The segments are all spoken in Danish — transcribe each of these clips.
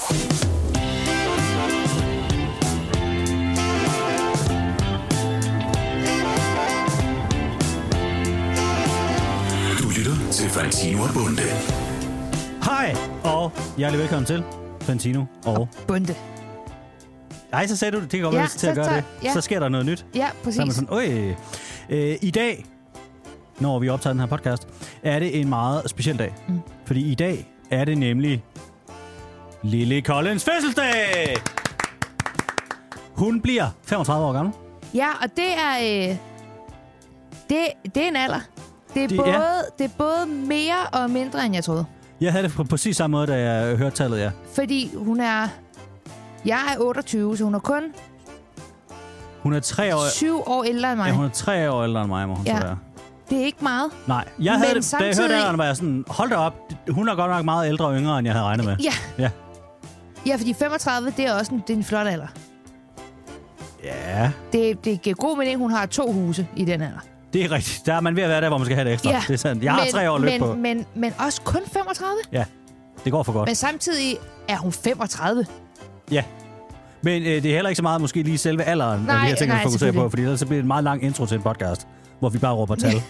Du lytter til Fantino og Bunde. Hej, og hjertelig velkommen til Fantino og Bunde. Ej, så sagde du det. Det kan godt være, til at gøre det. Ja. Så sker der noget nyt. Ja, præcis. Så er man sådan, I dag, når vi optager den her podcast, er det en meget speciel dag. Fordi i dag er det nemlig Lily Collins fødselsdag. Hun bliver 35 år gammel. Ja, og det er... det er en alder. Det er både mere og mindre, end jeg troede. Jeg havde det på præcis samme måde, da jeg hørte tallet, ja. Fordi hun er... Jeg er 28, så hun er kun... Hun er 3 år... 7 år ældre end mig. Ja, hun er 3 år ældre end mig, må hun så være. Det er ikke meget. Nej, jeg havde det, samtidig... da jeg hørte alderen, var jeg sådan, hold da op, hun er godt nok meget ældre og yngre, end jeg havde regnet med. Ja, fordi 35, det er også det er en flot alder. Ja. Det giver god mening, hun har 2 huse i den alder. Det er rigtigt. Der er man ved at være der, hvor man skal have det ekstra. Ja. Det er sandt. Jeg har 3 år løb på. Men også kun 35? Ja, det går for godt. Men samtidig er hun 35. Ja. Men det er heller ikke så meget måske lige selve alderen, vi har tænkt at fokusere på, fordi ellers så bliver det en meget lang intro til en podcast, hvor vi bare råber tal.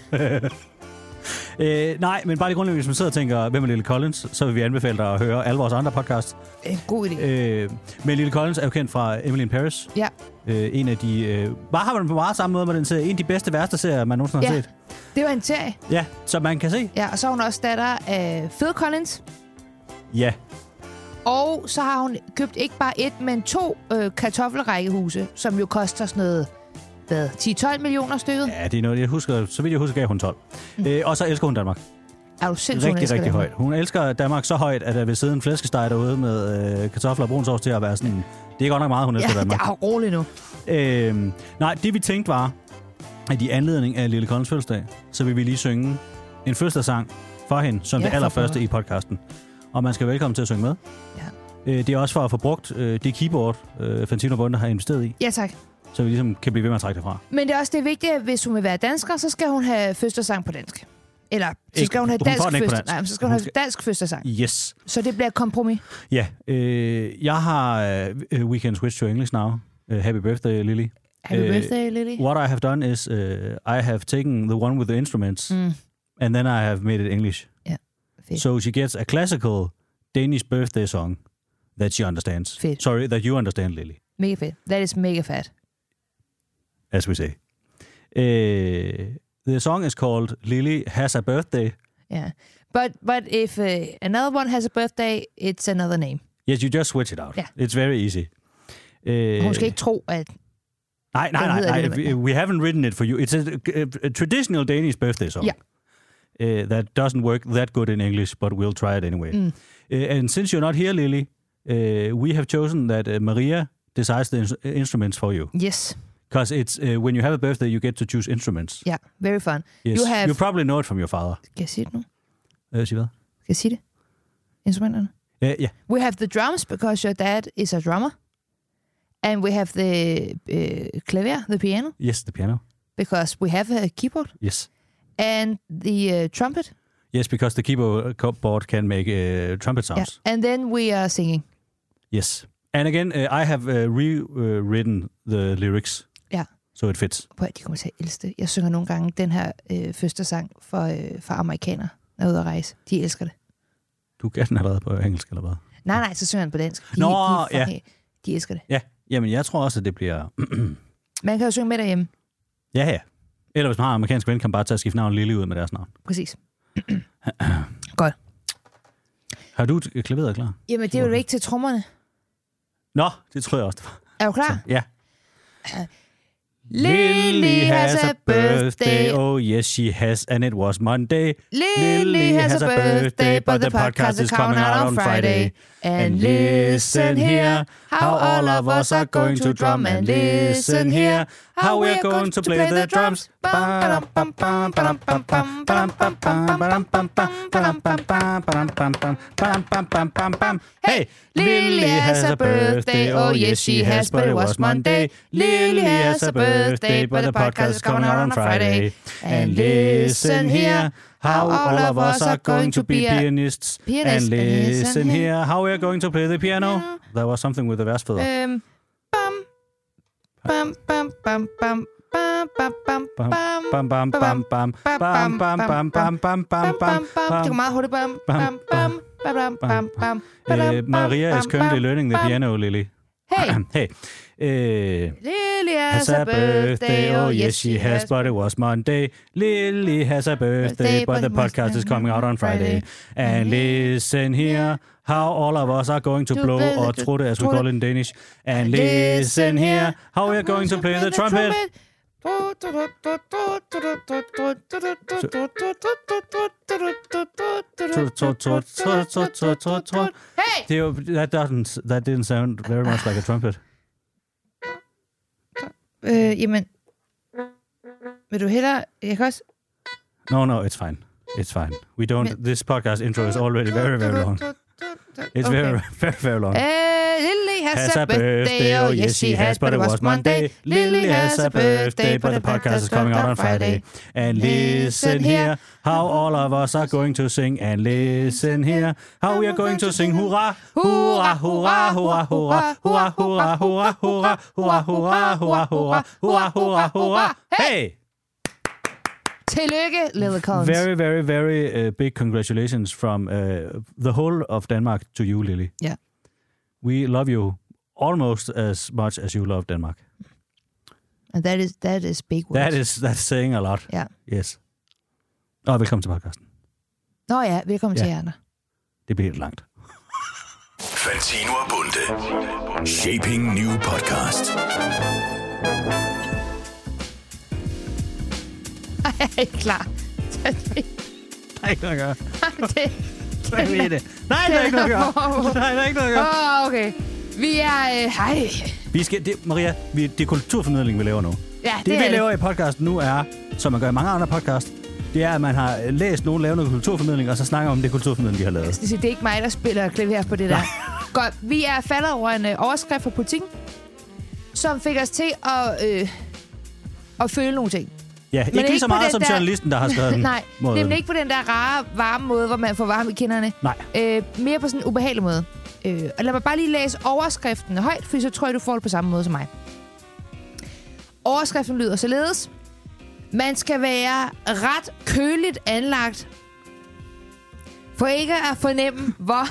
Nej, men bare lige grundlæggende, hvis man sidder og tænker, hvem er Lily Collins, så vil vi anbefale dig at høre alle vores andre podcasts. En god idé. Men Lily Collins er jo kendt fra Emily in Paris. Ja. En af de... bare har man på meget samme måde med den serie. En af de bedste værste serier, man nogensinde har set. Det var en serie. Ja, som man kan se. Ja, og så er hun også datter af Phil Collins. Ja. Og så har hun købt ikke bare 1, men 2 kartoffelrækkehuse, som jo koster sådan noget, 10-12 millioner stykket. Ja, det er noget, jeg husker. Så vidt jeg husker, gav hun 12. Og så elsker hun Danmark. Er du sindssygt, rigtig højt. Hun elsker Danmark så højt, at der vil sidde en flæskesteg derude med kartofler og brunsovs til at være sådan... Det er godt nok meget, hun elsker Danmark. Ja, roligt nu. Nej, det vi tænkte var, at i anledning af Lily Collins fødselsdag, så vil vi lige synge en fødselsdagssang for hende, som det allerførste i podcasten. Og man skal velkommen til at synge med. Ja. Det er også for at få brugt det keyboard, Fantino Bunde har investeret i. Ja, tak. Så vi ligesom kan blive ved med at trække det fra. Men det er også det vigtige, at hvis hun vil være dansker, så skal hun have fødselsdagssang på dansk. Eller så skal hun have så skal hun have dansk fødselsdagssang. Yes. Så det bliver et kompromis. Ja. Jeg har We Can Switch to English Now. Happy birthday, Lily. Happy birthday, Lily. What I have done is I have taken the one with the instruments and then I have made it English. Ja. Fedt. So she gets a classical Danish birthday song that she understands. Fedt. Sorry, that you understand, Lily. Mega fedt. That is mega fat. As we say. The song is called Lily Has a Birthday. Yeah. But if another one has a birthday, it's another name. Yes, you just switch it out. Yeah. It's very easy. Hun skal ikke tro, at... Nej. We haven't written it for you. It's a traditional Danish birthday song. Yeah. That doesn't work that good in English, but we'll try it anyway. And since you're not here, Lily, we have chosen that Maria decides the instruments for you. Yes. Because it's when you have a birthday, you get to choose instruments. Yeah, very fun. Yes. You probably know it from your father. Kan jeg sige det nu? Sig hvad? Skal jeg sige det? Instrumenterne? Yeah. We have the drums, because your dad is a drummer. And we have the clavier, the piano. Yes, the piano. Because we have a keyboard. Yes. And the trumpet. Yes, because the keyboard can make trumpet sounds. Yeah. And then we are singing. Yes. And again, I have rewritten the lyrics. Ja. So it fits. Prøv at de kommer til at elske det. Jeg synger nogle gange den her første sang for amerikanere, der er ude at rejse. De elsker det. Du kan den have været på engelsk, eller hvad? Nej, så synger den på dansk. De elsker det. Ja, jamen jeg tror også, at det bliver... Man kan jo synge med derhjemme. Ja. Eller hvis man har en amerikansk ven, kan man bare tage og skifte navn Lily ud med deres navn. Præcis. Godt. Har du klaveret klar? Jamen, det er jo ikke til trommerne. Nå, det tror jeg også, det var. Er du klar? Ja. Lily has a birthday. Oh, yes, she has, and it was Monday. Lily has a birthday, but the podcast is coming out on Friday. And listen here, how all of us are going to drum. And listen here, how we're going to play the drums. Hey, Lily has a birthday. Oh, yes, she has, but it was Monday. Lily has a birthday. birthday, but the podcast is coming out on Friday. And listen here, how all of us are going to be pianists. And listen here, how we are going to play the piano. There was something with the versfødder. Bam, bam, bam, bam. Bam, bam, bam, bam, bam, bam, bam, bam, bam, bam, bam, bam, bam, bam, bam. Det går meget hurtigt. Bam, bam, bam, bam, bam, bam. Maria is currently learning the piano, Lily. Hey. Hey. Lily has a birthday, oh yes she has, but it was Monday. Lily has a birthday, but the podcast is coming out on Friday. And listen here, how all of us are going to blow, or trutte as we call it in Danish. And listen here, how we are going to play the trumpet. Hey! That didn't sound very much like a trumpet. Jamen, vil du hellere... Jeg kan også... No, it's fine. It's fine. We don't... This podcast intro is already very, very long. It's very, very, very long. Lily has a birthday, oh yes she has, but it was Monday. Lily has a birthday, but the podcast is coming out on Friday. And listen here, how all of us are going to sing. And listen here, how we are going to sing. Hurra, hurra, hurra, hurra, hurra, hurra, hurra, hurra, hurra, hurra, hurra, hurra, hurra, hurra, hurra, hurra. Hey! Tillykke, Lily Collins. Very, very, very big congratulations from the whole of Denmark to you, Lily. Yeah. We love you almost as much as you love Denmark. And that is big words. That's saying a lot. Ja. Yes. Og velkommen til podcasten. Nå ja, velkommen til jer. Det bliver lidt langt. Fantino og Bunde. Shaping New Podcast. Jeg er ikke klar. Der er ikke noget at gøre. Nej, der er ikke noget at gøre. Okay. Vi er... Hej. Maria, det er kulturformidling, vi laver nu. Ja, det vi laver i podcasten nu er, som man gør i mange andre podcast, det er, at man har læst nogen lave noget kulturformidling, og så snakker om det kulturformidling, de har lavet. Det er ikke mig, der spiller klaver på det der. Godt. Vi er faldet over en overskrift fra Politiken, som fik os til at føle nogle ting. Ja, men ikke lige så meget som journalisten, der har skrevet den. Nej, nemlig ikke på den der rare, varme måde, hvor man får varme i kinderne. Nej. Mere på sådan en ubehagelig måde. Og lad mig bare lige læse overskriften højt, for så tror jeg, du får det på samme måde som mig. Overskriften lyder således. Man skal være ret køligt anlagt, for ikke at fornemme, hvor...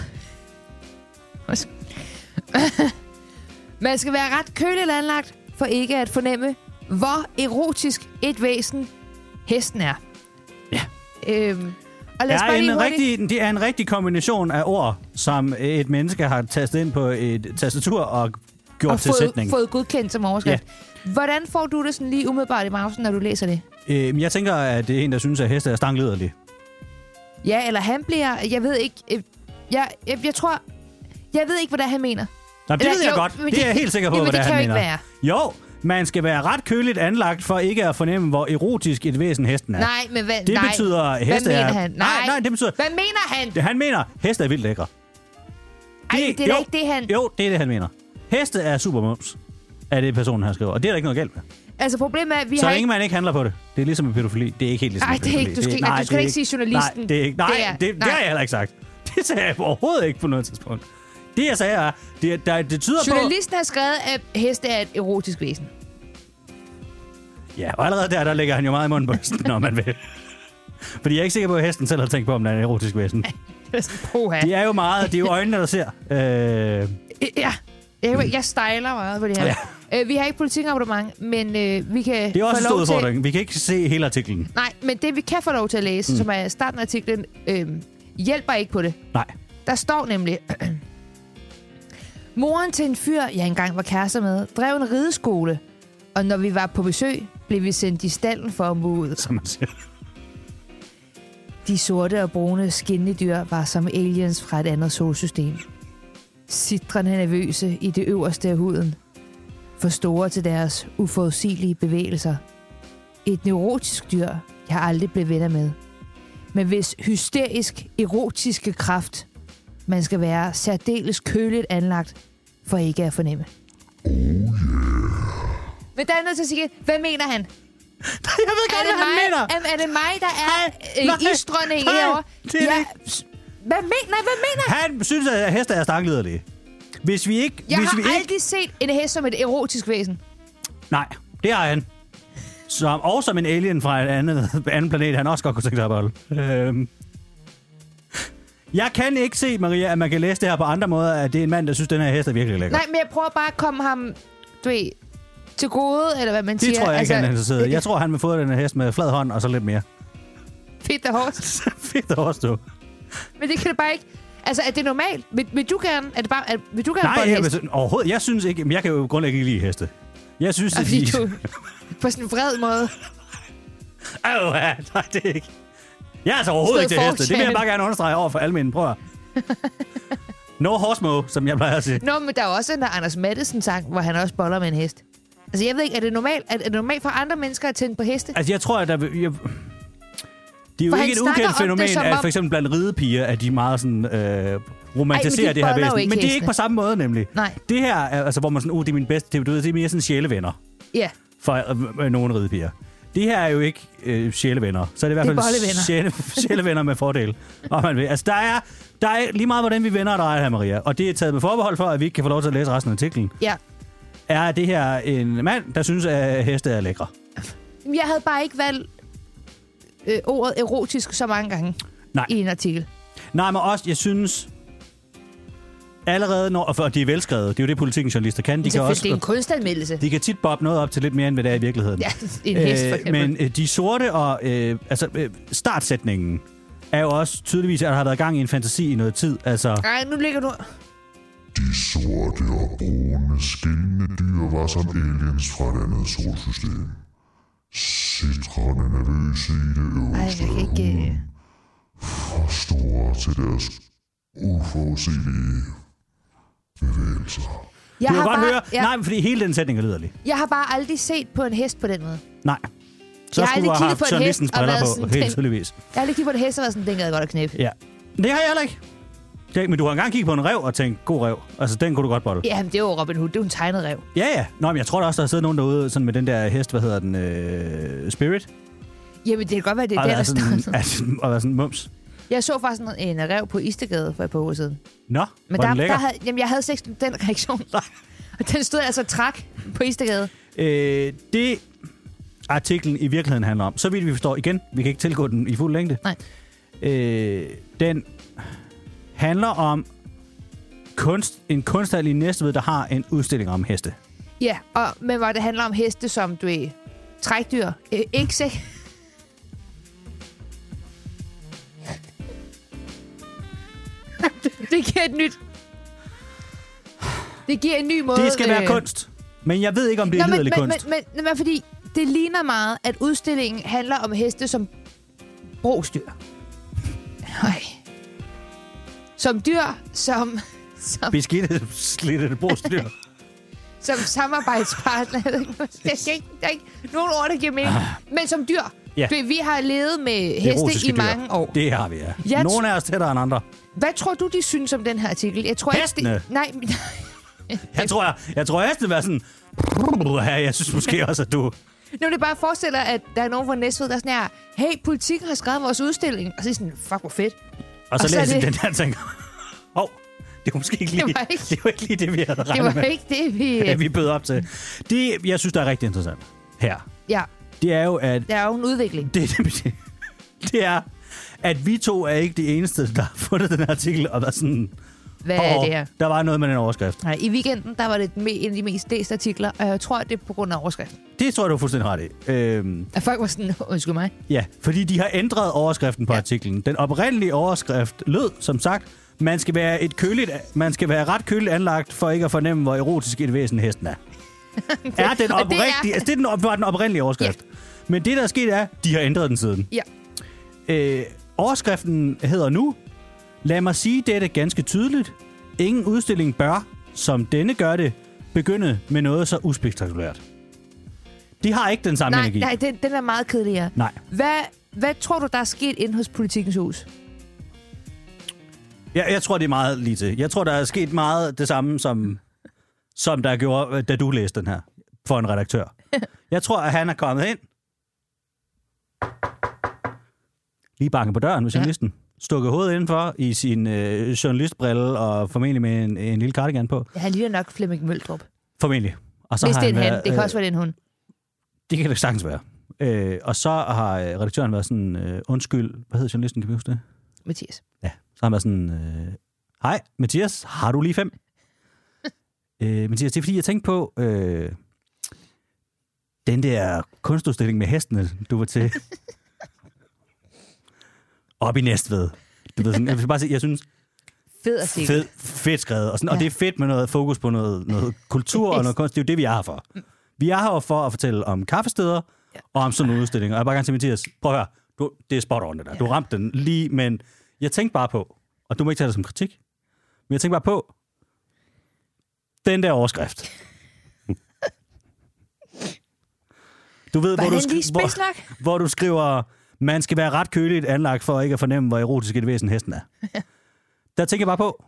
Man skal være ret køligt anlagt, for ikke at fornemme, hvor erotisk et væsen hesten er. Ja. Og lad os bare lige det er en rigtig kombination af ord, som et menneske har tastet ind på et tastatur og gjort til sætning. Og fået godkendt som overskrift. Ja. Hvordan får du det sådan lige umiddelbart i mausen, når du læser det? Jeg tænker, at det er en, der synes, at heste er stanglederlig. Ja, eller han bliver... Jeg ved ikke... Jeg tror... Jeg ved ikke, hvad det er, han mener. Nå, det ved jeg godt. Det er jeg helt sikker på, hvad det er, han mener. Det kan jo ikke være. Jo, man skal være ret køligt anlagt for ikke at fornemme, hvor erotisk et væsen hesten er. Nej, men hvad... Det betyder, heste hvad mener han? Nej, det betyder... Hvad mener han? Han mener, heste er vildt lækre. Ej, det er da ikke det, han... Jo, det er det, han mener. Heste er super mums, er det personen, han skriver. Og det er der ikke noget galt med. Altså, problemet er, at vi så har længe man ikke handler på det. Det er ligesom med pædofili. Det er ikke helt ligesom med pædofili. Du skal ikke sige journalisten. Nej, det er ikke. Det har jeg heller ikke sagt. Det sagde jeg overhovedet ikke på noget tidspunkt. Det, jeg sagde, er... Det tyder journalisten har skrevet, at heste er et erotisk væsen. Ja, og allerede der lægger han jo meget i munden på hesten, når man vil. Fordi jeg er ikke sikker på, at hesten selv har tænkt på, om den er en erotisk væsen. Det er jo meget... Det er jo øjnene, der ser. Ja. Jeg stejler meget på det her. Ja. Vi har ikke politikabonnement, men vi kan... Det er også en stor udfordring. Vi kan ikke se hele artiklen. Nej, men det vi kan få lov til at læse, som er starten af artiklen, hjælper ikke på det. Nej. Der står nemlig... Moren til en fyr, jeg engang var kærester med, drev en rideskole, og når vi var på besøg, blev vi sendt i stalden for at mude. Som man siger. De sorte og brune skinnedyr var som aliens fra et andet solsystem. Sitrende nervøse i det øverste af huden. For store til deres uforudsigelige bevægelser. Et neurotisk dyr, jeg aldrig blev venner med. Men hvis hysterisk, erotiske kraft, man skal være særdeles køligt anlagt, for ikke at fornemme. Men der er nødt til at sige, hvad mener han? Jeg ved godt, hvad han mener. Er det mig, der er isdronning herovre? Hvad mener han? Han synes, at heste er stangliderlige. Jeg har aldrig set en hest som et erotisk væsen. Nej, det har han. Som en alien fra en anden planet, han også godt kunne tænke sig at beholde. Jeg kan ikke se, Maria, at man kan læse det her på andre måder, at det er en mand, der synes, at den her hest er virkelig lækker. Nej, men jeg prøver bare at komme ham, til gode, eller hvad man siger. Det tror jeg ikke, han er interesseret. Jeg tror, han vil få den her hest med flad hånd og så lidt mere. Fedt og hårdt. Fedt og hårdt, du. Men det kan det bare ikke. Altså, er det normalt? Vil du gerne? Vil du gerne Nej, overhovedet. Jeg synes ikke. Men jeg kan jo grundlæggende ikke lide heste. Jeg synes, at du på sådan en vred måde. Nej, det er ikke. Jeg er altså overhovedet ikke til heste. Det vil jeg bare gerne understrege over for alle mine prøver. No horse som jeg plejer at sige. Nå, men der er også en Anders Matthesen-sang, hvor han også boller med en hest. Altså, jeg ved ikke, er det normalt for andre mennesker at tænde på heste? Altså, jeg tror, at det er jo ikke et ukendt fænomen, at for eksempel blandt ridepiger, at de meget sådan romantiserer det her væsen. Men det er ikke på samme måde, nemlig. Nej. Det her er, altså, hvor man sådan, det er min bedste, det er mere sådan sjælevenner. Ja. For nogle ridepiger. Det her er jo ikke sjælevenner. Så er det i hvert fald sjælevenner med fordel. Om man vil. Altså, der er lige meget, hvordan vi vender og drejer her, Maria. Og det er taget med forbehold for, at vi ikke kan få lov til at læse resten af artiklen. Ja. Er det her en mand, der synes, at heste er lækre? Jeg havde bare ikke valgt ordet erotisk så mange gange i en artikel. Nej, men også, jeg synes allerede, for de er velskrevet, det er jo det, Politikens journalister kan. Det er en kunstanmeldelse. De kan tit boppe noget op til lidt mere, end hvad det er i virkeligheden. Ja, en hest for eksempel. Men de sorte og startsætningen er jo også tydeligvis, at der har været gang i en fantasi i noget tid. Altså, nej, nu ligger du. De sorte og brune skinnende dyr var som aliens fra et andet solsystem. Citrone nervøse i det øverste af huden. For store til deres uforudsigelige bevægelser. Du kan godt høre. Ja. Nej, fordi hele den sætning er lyderlig. Jeg har bare aldrig set på en hest på den måde. Nej. Så skulle du have haft journalistens briller på, helt tydeligvis. Jeg har aldrig kigget på en hest og været sådan, den gad jeg godt at knæppe. Ja. Det har jeg heller ikke. Men du har engang kigget på en ræv og tænkt, god ræv. Altså, den kunne du godt bolle. Ja, men det er jo Robin Hood. Det er jo en tegnet ræv. Ja. Nå, men jeg tror da også, der har siddet nogen derude sådan med den der hest, hvad hedder den? Spirit? Jamen, det kan godt være, det er der startede. Og være sådan mums. Jeg så faktisk en ræv på Istegade for et par uger siden. Nå, men jeg havde ikke den reaktion. Og den stod altså træk på Istegade. Det artiklen i virkeligheden handler om, så vidt vi forstår igen, vi kan ikke tilgå den i fuld længde. Nej. Den handler om en kunsthal i Næstved, der har en udstilling om heste. Ja, men hvor det handler om heste som, du er trækdyr. Ikke sikkert. Det giver et nyt. Det giver en ny måde. Det skal være kunst. Men jeg ved ikke, om det er liderlig kunst. Men fordi det ligner meget, at udstillingen handler om heste som brugsdyr. Nej. Som dyr, som beskidte, slidte brugsdyr. Som samarbejdspartner. Der er ikke nogen ord, der giver mening. Men som dyr. Ja. Vi har levet med heste i mange år. Det har vi, ja. Nogle af os tættere end andre. Hvad tror du, de synes om den her artikel? Jeg tror hestene? Ikke, nej. Jeg tror hestene var sådan... Jeg synes måske også, at du... Nu det bare forestiller, at der er nogen fra Næstved, der er sådan her, hey, Politikken har skrevet vores udstilling. Og så er sådan, fuck, hvor fedt. Og så læser den der og tænker, det var måske ikke lige det, var ikke lige det, vi havde regnet med. Det var ikke det, vi bød op til. Det, jeg synes, der er rigtig interessant her. Ja. Det er jo, at... Der er jo en udvikling. Det er, at vi to er ikke de eneste, der har fundet den her artikel og været sådan... Hvad er det her? Der var noget med den overskrift. Nej, i weekenden, der var det en af de mest læste artikler, og jeg tror, det er på grund af overskriften. Det tror jeg, du er fuldstændig ret i. At folk var sådan, undskyld mig. Ja, fordi de har ændret overskriften på artiklen. Den oprindelige overskrift lød, som sagt, man skal være ret køligt anlagt, for ikke at fornemme, hvor erotisk et væsen hesten er. Er den oprigtige? Altså, det var den oprindelige overskrift. Ja. Men det, der er sket, er, de har ændret den siden. Ja. Overskriften hedder nu, lad mig sige dette ganske tydeligt. Ingen udstilling bør, som denne gør det, begynde med noget så uspektakulært. De har ikke den samme energi. Nej, den er meget kedeligere. Nej. Hvad tror du, der er sket inde hos Politikens Hus? Jeg tror, det er meget lige til. Jeg tror, der er sket meget det samme, som der gjorde, da du læste den her for en redaktør. Jeg tror, at han er kommet ind. Lige banket på døren med journalisten. Stukket hovedet indenfor i sin journalistbrille og formentlig med en lille cardigan på. Ja, han ligner nok Flemming Møldrup. Formentlig. Og så hvis har det er en han. været, Det kan også være, det er en hund. Det kan det sagtens være. Og så har redaktøren været sådan, undskyld, hvad hedder journalisten, kan vi huske det? Mathias. Ja, så har han været sådan, hej, Mathias, har du lige 5? Mathias, det er fordi, jeg tænkte på den der kunstudstilling med hestene, du var til op i Næstved. Du ved sådan, jeg vil bare sige, jeg synes, fedt skrevet. Og, sådan, og det er fedt med noget fokus på noget kultur og noget kunst. Det er jo det, vi er her for. Vi er her for at fortælle om kaffesteder og om sådan nogle udstillinger. Og jeg vil bare gerne sige, Mathias, prøv at høre, det er spot on det der. Du ramte den lige, men jeg tænkte bare på, og du må ikke tage det som kritik, men jeg tænkte bare på, den der overskrift. Du ved, hvor du skriver, man skal være ret køligt anlagt for ikke at fornemme, hvor erotisk et væsen hesten er. Der tænker jeg bare på,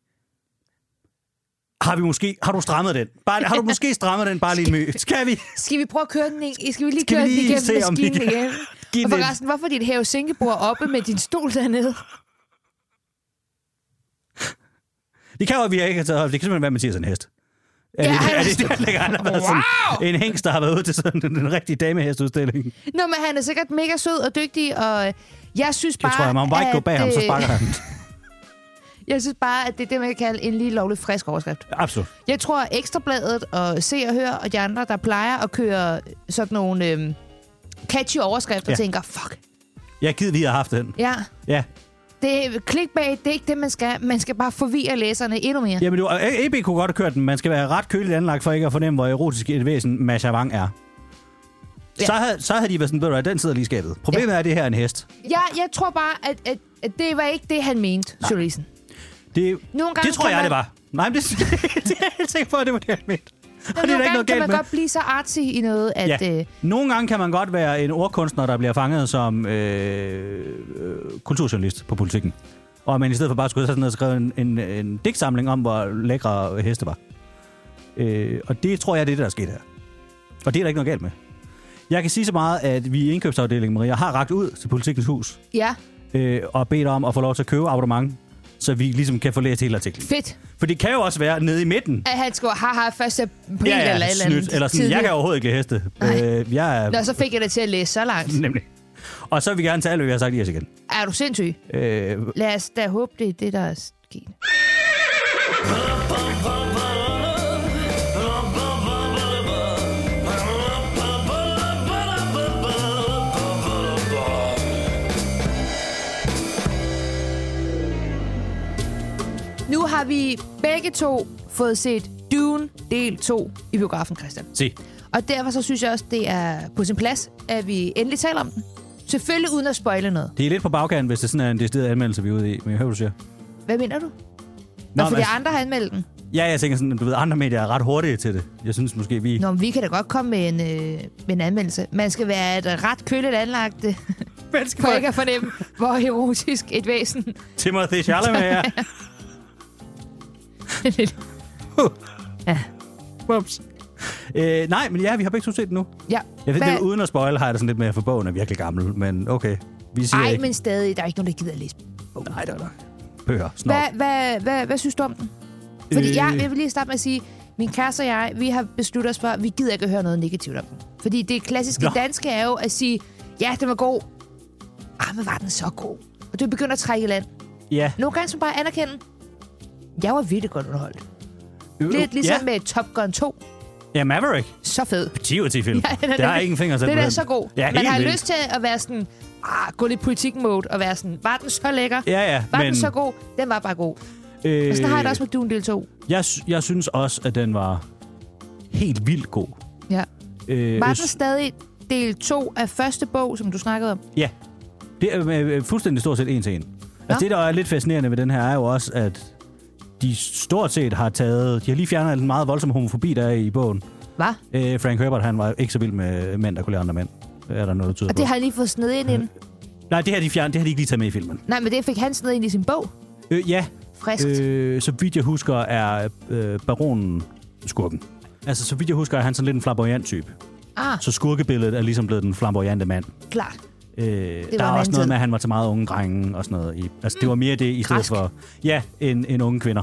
har du strammet den? Har du måske strammet den bare lige mø? Skal vi prøve at køre den? Skal vi lige køre den igennem maskinen igen? Og forresten, hvorfor er dit hæve-sænkebord oppe med din stol dernede? Det kan jo, at vi ikke har taget hold. Det kan simpelthen være, Mathias en hest. En hengst, der har været ude til sådan en rigtig damehestesudstilling. Nå, men han er sikkert mega sød og dygtig, og jeg synes bare, det tror jeg, man må bare ikke gå bag ham, så sparker han. Jeg synes bare, at det er det, man kan kalde en lige lovlig frisk overskrift. Absolut. Jeg tror, at Ekstrabladet og Se og Hør og de andre, der plejer at køre sådan nogle catchy overskrifter, tænker, fuck. Jeg gider, vi har haft den. Ja. Det er clickbait, det er ikke det, man skal. Man skal bare forvirre læserne endnu mere. Jamen, AB kunne godt have kørt den. Man skal være ret køligt anlagt for ikke at fornemme, hvor erotisk et væsen Masha Wang er. Ja. Så havde de været sådan, at den sidder lige i skabet. Problemet er, at det her er en hest. Ja, jeg tror bare, at det var ikke det, han mente, journalisten. Det tror jeg, det var. Nej, men det er jeg helt sikker på, at det var det, han mente. Nogle gange kan man godt blive så artsy i noget, at... Nogle gange kan man godt være en ordkunstner, der bliver fanget som kulturjournalist på Politikken. Og man i stedet for bare skulle have sådan noget skrevet en digtsamling om, hvor lækre heste var. Og det tror jeg, det er det, der er sket her. Og det er der ikke noget galt med. Jeg kan sige så meget, at vi i indkøbsafdelingen, Maria, har rakt ud til Politikens Hus. Ja. Og bedt om at få lov til at købe abonnement, så vi ligesom kan få læst hele artiklen. Fedt. For det kan jo også være nede i midten. At han skulle have første april eller et eller andet. Eller sådan, jeg kan overhovedet ikke lide heste. Nå, så fik jeg det til at læse så langt. Nemlig. Og så vil vi gerne tale, hvad vi har sagt i os igen. Er du sindssyg? Lad os da håbe, det er det, der er sket. Nu har vi begge to fået set Dune del 2 i biografen, Christian. Se. Og derfor så synes jeg også, det er på sin plads, at vi endelig taler om den. Selvfølgelig uden at spoile noget. Det er lidt på bagkanten, hvis det sådan er en decideret anmeldelse, vi er ude i. Men jeg hører, du siger. Hvad mener du? Fordi andre har anmeldt den. Ja, jeg tænker sådan, du ved, andre medier er ret hurtige til det. Jeg synes måske, vi... Nå, men vi kan da godt komme med en anmeldelse. Man skal være et ret køligt anlagt for ikke at fornemme, hvor erotisk et væsen... Timothée Chalamet er. Ja. Ups. Nej, men vi har begge to set den nu. Ja. Jeg ved, det, uden at spoil, har jeg det sådan lidt med, for bogen er virkelig gammel, men okay. Vi siger ikke. Men stadig, der er ikke nogen, der gider at læse bogen. Nej, der er nok. Bøger, snart. Hvad synes du om den? Fordi jeg vil lige starte med at sige, min kæreste og jeg, vi har besluttet os for, at vi gider ikke at høre noget negativt om den. Fordi det klassiske danske er jo at sige, ja, den var god. Men var den så god? Og du begynder at trække i land. Ja. Nogle gange så bare anerkende. Jeg var virkelig godt underholdt. Lidt ligesom med Top Gun 2. Ja, Maverick. Så fed. 10 ud af 10 film. Ja, der er ingen finger at sætte på den. Den er så god. Ja, man har lyst til at være sådan, gå lidt politik-mode og være sådan, var den så lækker? Ja, var den så god? Den var bare god. Og så har jeg det også med Dune del 2. Jeg synes også, at den var helt vildt god. Ja. Var den stadig del 2 af første bog, som du snakkede om? Ja. Det er fuldstændig stort set en til en. Altså det, der er lidt fascinerende ved den her, er jo også, at de stort set har taget... De har lige fjernet den meget voldsomme homofobi, der er i bogen. Hvad? Frank Herbert, han var ikke så vild med mænd, der kunne lide andre mænd. Er der noget, der tyder på? Og det har jeg lige fået sned ind i den? Nej, det har de fjernet. Det har de ikke lige taget med i filmen. Nej, men det fik han sned ind i sin bog? Ja. Friskt. Så vidt jeg husker, er baronen skurken. Altså, så vidt jeg husker, er han sådan lidt en flamboyant type. Så skurkebilledet er ligesom blevet den flamboyante mand. Klart. Der er også noget med, at han var til meget unge drenge og sådan noget. Altså, det var mere det i stedet for... Ja, en unge kvinder.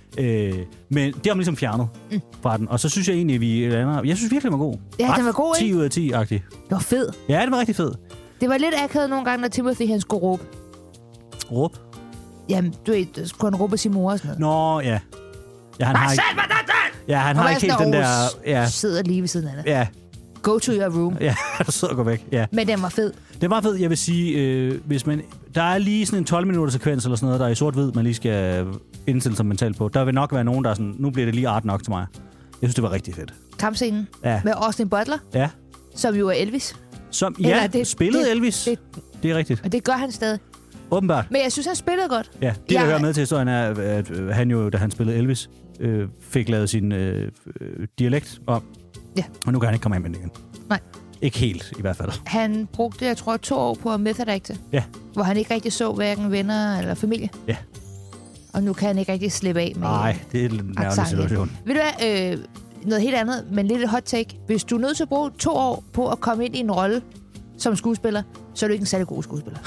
Men det har man ligesom fjernet fra den. Og så synes jeg egentlig, at vi lander... Jeg synes virkelig, den var god. Ja, den var god, ikke? 10 ud af 10-agtig. Det var fed. Ja, det var rigtig fed. Det var lidt akavet nogle gange, når Timothy han skulle råbe. Råb? Jamen, du ved, skulle han råbe sin mor og sådan noget. Nå, ja. Ja, han har ikke... Ja, han har ikke helt den der... Ja. Sidder lige ved siden af det. Ja. Go to your room. Ja, du sidder og går væk. Ja. Men den var fed. Det var fed, jeg vil sige, hvis man... Der er lige sådan en 12-minutter sekvens eller sådan noget, der er i sort-hvid, man lige skal indstille sig mentalt på. Der vil nok være nogen, der er sådan, nu bliver det lige art nok til mig. Jeg synes, det var rigtig fedt. Kampscenen med Austin Butler, som jo er Elvis. Som, spillede Elvis. Det er rigtigt. Og det gør han stadig. Åbenbart. Men jeg synes, han spillede godt. Ja, det der hører med til historien er, at han jo, da han spillede Elvis, fik lavet sin dialekt om. Ja. Og nu kan han ikke komme ind med den igen. Nej. Ikke helt, i hvert fald. Han brugte, jeg tror, 2 år på method acting. Ja. Hvor han ikke rigtig så hverken venner eller familie. Ja. Og nu kan han ikke rigtig slippe af med... Nej, det er en nærmelig situation. Ved du hvad? Noget helt andet, men lidt et hot take. Hvis du er nødt til at bruge 2 år på at komme ind i en rolle som skuespiller, så er du ikke en særlig god skuespiller.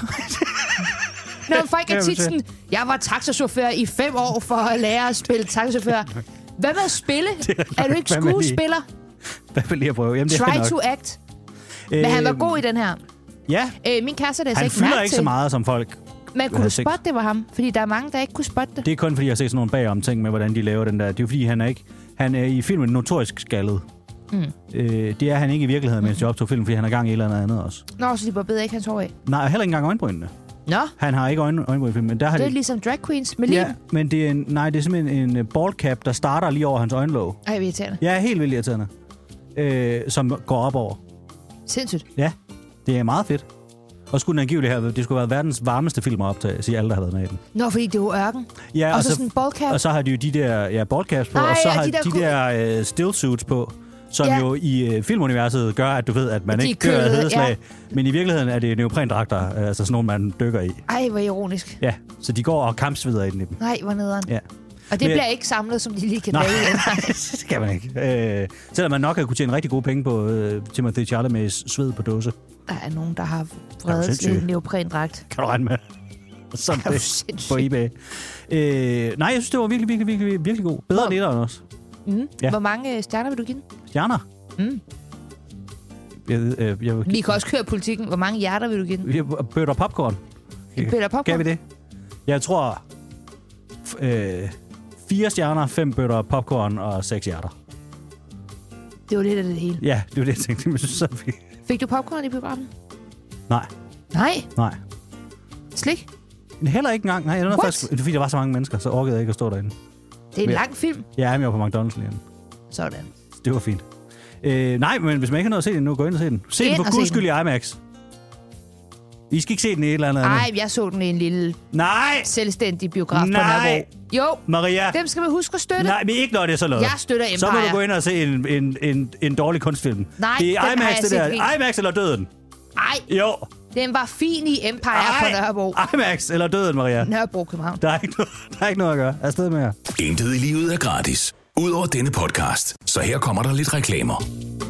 Når folk er tit sådan, jeg var taxachauffør i 5 år for at lære at spille taxachauffør. Hvad med at spille? Er du ikke skuespiller? Hvad vil jeg prøve? Jamen, det Try to act. Men han var god i den her. Ja. Min kæreste, der han fylder ikke så meget, som folk. Men kunne du spotte, det var ham? Fordi der er mange, der ikke kunne spotte det. Det er kun, fordi jeg har set sådan nogle bagom ting med, hvordan de laver den der. Det er jo, fordi han er i filmen notorisk skaldet. Det er han ikke i virkeligheden, mens jeg optog filmen, fordi han er gang i et eller andet også. Nå, så de barbeder ikke hans hår af? Nej, heller ikke engang øjenbrynene. Nå. Han har ikke øjenbryn i filmen. Men der har det er ligesom drag queens med liv. Ja, men det er simpelthen en baldcap, der starter lige over hans øjenlåg. Ej, det er irriterende. Ja, helt vildt irriterende. Som går op over. Sindssygt. Ja, det er meget fedt. Og skulle den angiveligt have, det skulle være verdens varmeste film at optage, siger alle, der har været med i den. Nå, fordi det er jo ørken. Ja, og så sådan en ballcap. Og så har de jo de der ballcaps på, og så har de der stillsuits på, som jo i filmuniverset gør, at du ved, at man ikke dør af hedeslag. Ja. Men i virkeligheden er det neoprendragter, altså sådan nogle, man dykker i. Ej, hvor ironisk. Ja, så de går og kampsvider i den i dem. Nej, hvor nederen. Ja. Og det bliver ikke samlet, som de lige kan lave. Nej, det kan man ikke. Selvom man nok har kunne tjene rigtig gode penge på Timothée Chalamet's sved på dåse. Der er nogen, der har vredet til en neoprendragt. Kan du regne med? Sådan det på eBay. Nej, jeg synes, det var virkelig god. Bedre end etteren også. Ja. Hvor mange stjerner vil du give den? Stjerner? Vi kan også køre politikken. Hvor mange hjerter vil du give den? Bøtter popcorn. Bøtter popcorn? Kan vi det? Jeg tror 4 stjerner, 5 bøtter popcorn og 6 hjerter. Det var lidt af det hele. Ja, det var det, jeg tænkte. Fik du popcorn i biografen? Nej. Nej? Slik? Heller ikke engang. Nej, det var faktisk, fordi der var så mange mennesker, så orkede jeg ikke at stå derinde. Det er en lang film. Ja, jeg var på McDonald's lige. Sådan. Det var fint. Nej, men hvis man ikke har noget at se den nu, gå ind og se den. Se den for guds skyld i IMAX. I skal ikke se den i et eller andet. Nej, jeg så den i en lille selvstændig biograf på Nørrebro. Jo, Maria. Dem skal man huske at støtte. Nej, men ikke når det er så noget. Jeg støtter Empire. Så må du gå ind og se en dårlig kunstfilm. Nej, det er IMAX, det der. IMAX eller døden? Nej. Jo. Den var fin i Empire på Nørrebro. IMAX eller døden, Maria? Nørrebro, København. Der er ikke noget at gøre. Afsted med jer. Intet i livet er gratis. Udover denne podcast. Så her kommer der lidt reklamer.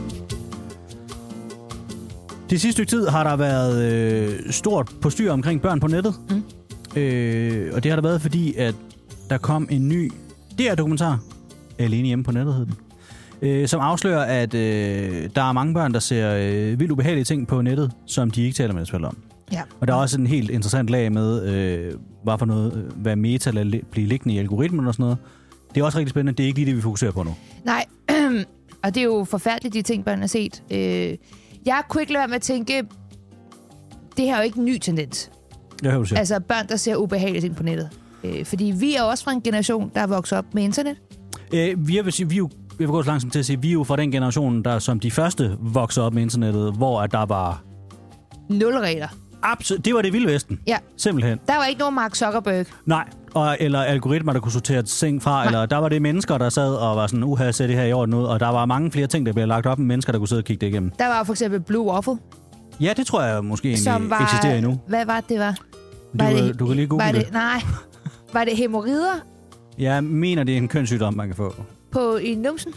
Det sidste stykke tid har der været stort postyr omkring børn på nettet. Og det har der været, fordi at der kom en ny DR-dokumentar, Alene hjemme på nettet hed den, som afslører, at der er mange børn, der ser vildt ubehagelige ting på nettet, som de ikke taler med sig om. Ja. Og der er også en helt interessant lag med, hvad meta bliver liggende i algoritmen og sådan noget. Det er også rigtig spændende. Det er ikke lige det, vi fokuserer på nu. Nej, og det er jo forfærdeligt, de ting, børn har set. Jeg kunne ikke lade være med at tænke, det her er jo ikke en ny tendens. Altså børn, der ser ubehagelige ting på nettet. Fordi vi er også fra en generation, der er vokset op med internet. Jeg vil gå så langsomt til at sige, vi er jo fra den generation, der som de første voksede op med internettet, hvor at der var 0 regler. Absolut. Det var det vilde vesten. Ja. Simpelthen. Der var ikke nogen Mark Zuckerberg. Nej. Eller algoritmer, der kunne sortere ting fra. Nej. Eller der var det mennesker, der sad og var sådan, se det her i orden ud. Og der var mange flere ting, der blev lagt op med mennesker, der kunne sidde og kigge det igennem. Der var for eksempel Blue Waffle. Ja, det tror jeg måske egentlig eksisterer endnu. Hvad var det, var? Du kan lige google det. Nej. Var det hæmorider? Jeg mener, det er en kønssygdom, man kan få. I numsen?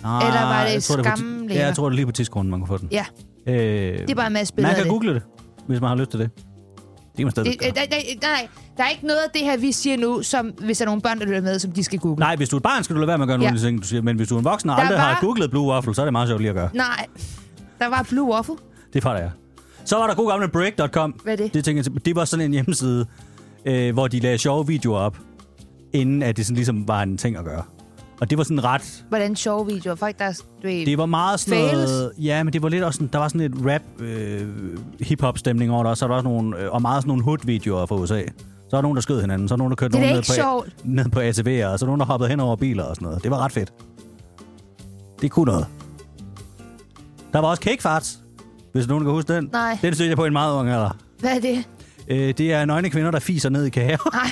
Eller var det skamlækker? Ja, jeg tror, det er lige på tidsgrunden, man kunne få den. Ja. Det er bare en masse billeder. Man kan google det, hvis man har lyst til det. Det kan man stadig gøre. Nej, der er ikke noget af det her, vi siger nu, som hvis der er nogle børn, der lytter med, som de skal google. Nej, hvis du er et barn, skal du lade være med at gøre nogle af de ting, du siger. Men hvis du er en voksen og aldrig har googlet Blue Waffle, så er det meget sjovt lige at gøre. Nej, der var Blue Waffle. Det er fra der. Så var der god gamle break.com. Hvad er det? Det var sådan en hjemmeside, hvor de lagde sjove videoer op, inden at det sådan ligesom var en ting at gøre. Og det var sådan ret... Hvordan sjove videoer? Folk, der... Det var meget sådan noget... Ja, men det var lidt også sådan... Der var sådan et rap, hip-hop-stemning over der. Så var der også nogle... Og meget sådan nogle hood-videoer fra USA. Så var nogen, der skød hinanden. Så var nogen, der kørte nogen ned på ATV'er. Og så nogen, der hoppede hen over biler og sådan noget. Det var ret fedt. Det kunne noget. Der var også Cake Farts, hvis nogen kan huske den. Nej. Den stødte jeg på en meget ung alder. Hvad er det? Det er nøgne kvinder, der fiser ned i kager. Nej.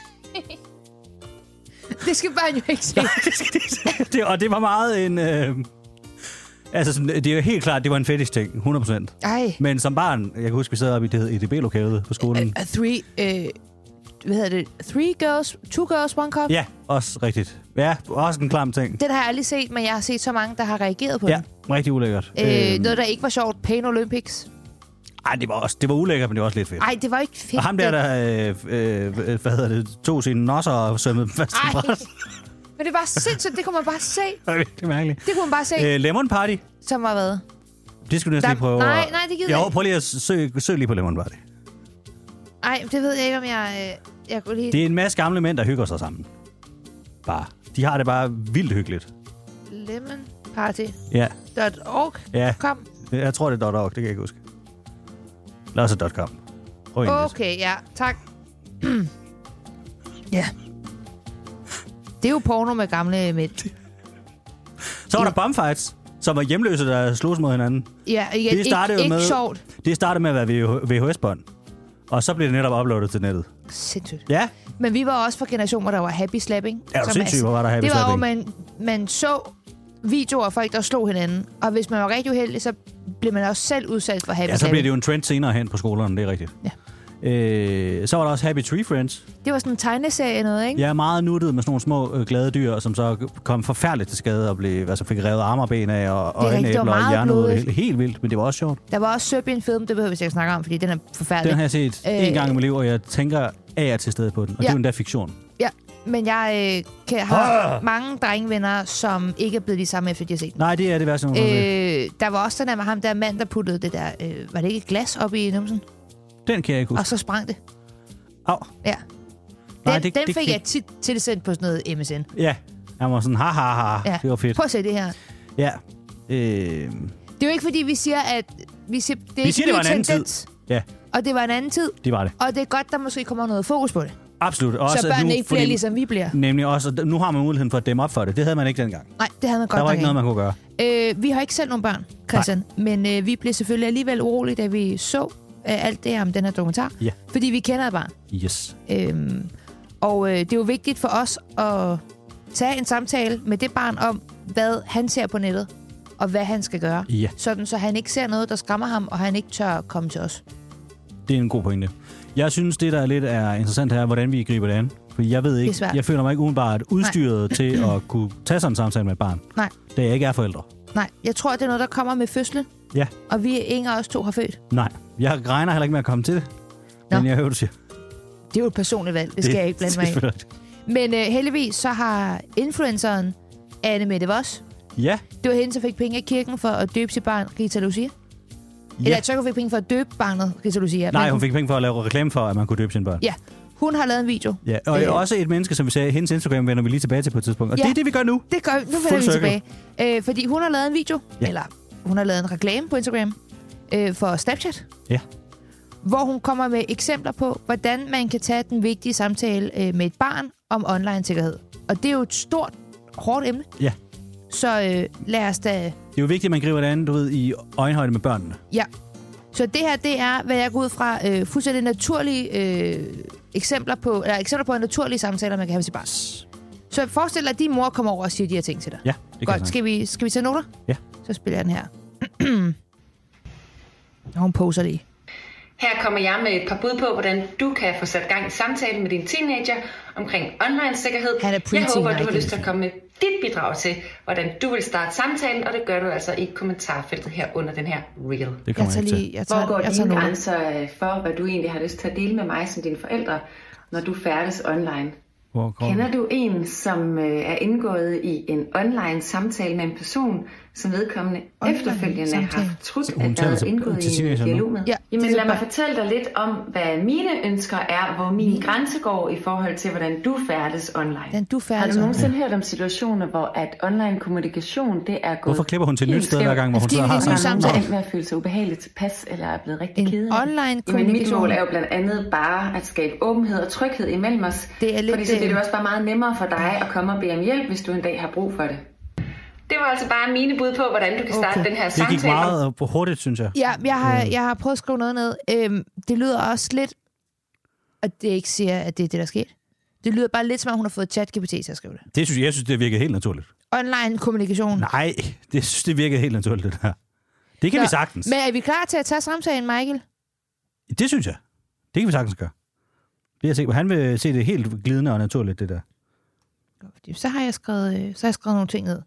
Det skal børn jo ikke se. Nej, det skal de se. Og det var meget en... altså, sådan, det er jo helt klart, det var en fetish-ting. 100%. Ej. Men som barn, jeg kan huske, vi sad oppe i det EDB-lokalet på skolen. Hvad hedder det? Two girls, one cup? Ja, også rigtigt. Ja, også en klam ting. Den har jeg aldrig set, men jeg har set så mange, der har reageret på den. Ja, rigtig ulækkert. Noget, der ikke var sjovt. Pain Olympics. Ej, det var ulækkert, men det var også lidt fedt. Ej, det var ikke fedt. Og ham der, tog sine nosser og svømmede fast i bræt. Men det var sindssygt, det kunne man bare se. Okay, det er mærkeligt. Det kunne man bare se. Lemon Party. Som var hvad? Det skulle du næsten lige prøve. Nej, det gider jeg ikke. Prøv lige at søg lige på Lemon Party. Ej, det ved jeg ikke, om jeg kunne lide. Det er en masse gamle mænd, der hygger sig sammen. Bare. De har det bare vildt hyggeligt. Lemon Party. Ja. .org. Ja. Kom. Jeg tror, det er .org. Det kan jeg ikke huske. Eller også .com. Okay, ja. Tak. Ja. Det er jo porno med gamle mænd. Så var der bumfights, som var hjemløse, der slogs mod hinanden. Ja, igen, ikke sjovt. Det startede med at være VHS-bånd. Og så blev det netop uploadet til nettet. Sindssygt. Ja. Men vi var også fra generationer, der var happy slapping. Ja, sindssygt, hvor var der happy slapping. Det var jo, man så videoer af folk, der slog hinanden. Og hvis man var rigtig uheldig, så blev man også selv udsat for happy slapping. Ja, så blev det jo en trend senere hen på skolerne, det er rigtigt. Ja. Så var der også Happy Tree Friends. Det var sådan en tegneserie noget, ikke? Ja, meget nuttet med sådan nogle små glade dyr, som så kom forfærdeligt til skade og fik revet arme og ben af og øjenæbler og hjerneud. Helt vildt, men det var også sjovt. Der var også Serbian Film, det behøver vi ikke snakke om, fordi den er forfærdelig. Den har jeg set en gang i mit liv, og jeg tænker af til stede på den. Og det er jo endda fiktion. Ja, men jeg har mange drengevenner, som ikke er blevet de samme, efter de har set den. Nej, det er det værste, der var også den der med ham, der mand, der puttede det der... var det ikke glas op i numsen? Den kan jeg ikke huske. Og så sprang det. Au. Ja. Den fik jeg tit tilsendt på sådan noget MSN. Ja, jeg var sådan, ja. Det var fedt. Prøv at se det her. Ja. Det er jo ikke, fordi vi siger, at... Vi siger, det var en anden tid. Ja. Og det var en anden tid. Det var det. Og det er godt, der måske kommer noget fokus på det. Absolut. Også så børnene ikke bliver ligesom vi bliver. Nemlig også, nu har man muligheden for at dæmme op for det. Det havde man ikke dengang. Nej, det havde man godt. Der var ikke noget, man kunne gøre. Vi har ikke selv nogen børn, Christian. Nej. Men vi blev selvfølgelig alligevel urolige, da vi så alt det om den her dokumentar. Ja. Fordi vi kender et barn. Yes. Og det er jo vigtigt for os at tage en samtale med det barn om, hvad han ser på nettet, og hvad han skal gøre. Ja. Sådan, så han ikke ser noget, der skræmmer ham, og han ikke tør komme til os. Det er en god pointe. Jeg synes, det der lidt er interessant her, hvordan vi griber det an. For jeg ved ikke, jeg føler mig ikke umiddelbart udstyret til at kunne tage sådan en samtale med et barn. Nej. Da jeg ikke er forældre. Nej, jeg tror, det er noget, der kommer med fødslen. Ja. Og vi er ingen af os to har født. Nej, jeg regner heller ikke med at komme til det. Men jeg hører, du siger. Det er jo et personligt valg, det skal jeg ikke blande mig i. Men heldigvis så har influenceren Anne Mette Voss. Ja. Det var hende, som fik penge af kirken for at døbe sit barn Rita Lucia. Ja. Eller jeg tror, hun fik penge for at døbe barnet Rita Lucia. Nej, hun fik penge for at lave reklame for, at man kunne døbe sine børn. Ja. Hun har lavet en video. Ja, og også et menneske, som vi sagde, hendes Instagram vender vi lige tilbage til på et tidspunkt. Og det er det, vi gør nu. Det gør vi. Nu vender vi tilbage. Fordi hun har lavet en video, eller hun har lavet en reklame på Instagram for Snapchat. Ja. Hvor hun kommer med eksempler på, hvordan man kan tage den vigtige samtale med et barn om online-sikkerhed. Og det er jo et stort, hårdt emne. Ja. Så lad os da... Det er jo vigtigt, at man griber det andet, du ved, i øjenhøjde med børnene. Ja. Så det her, det er, hvad jeg går ud fra, fuldstændig naturlige eksempler på en naturlige samtaler, man kan have med sit barn. Så forestil dig, at din mor kommer over og siger de her ting til dig. Ja, det kan godt. Skal vi tage noter? Ja. Så spiller jeg den her. Og hun poser det i. Her kommer jeg med et par bud på, hvordan du kan få sat gang i samtalen med din teenager omkring online-sikkerhed. Jeg håber, du har lyst til at komme med dit bidrag til, hvordan du vil starte samtalen, og det gør du altså i kommentarfeltet her under den her reel. Det kommer jeg til. Hvor går dine grænser for, hvad du egentlig har lyst til at dele med mig som dine forældre, når du færdes online? Kender du en, som er indgået i en online samtale med en person, som vedkommende efterfølgende har fortrudt at have indgået i en dialog med? Ja, jamen lad mig fortælle dig lidt om, hvad mine ønsker er, hvor min grænse går i forhold til, hvordan du færdes online. Har du nogensinde hørt om situationer, hvor at online kommunikation, det er gået... Hvorfor klipper hun til et nyt sted hver gang, hvor hun så har samtale? Med at føle sig ubehageligt tilpas, eller er blevet rigtig ked af. Online kommunikation. Men mit mål er jo blandt andet bare at skabe åbenhed og tryghed imellem os. Fordi så bliver det også bare meget nemmere for dig at komme og bede om hjælp, hvis du en dag har brug for det. Det var altså bare mine bud på, hvordan du kan starte den her samtale. Det gik meget hurtigt, synes jeg. Ja, jeg har prøvet at skrive noget ned. Det lyder også lidt, og det ikke siger, at det er det, der sker. Det lyder bare lidt, som om hun har fået ChatGPT til at skrive det. Jeg synes, det virkede helt naturligt. Online kommunikation. Nej, det virkede helt naturligt, det her. Det kan vi sagtens. Men er vi klar til at tage samtalen, Michael? Det synes jeg. Det kan vi sagtens gøre. Han vil se det helt glidende og naturligt, det der. Så har jeg skrevet nogle ting ned.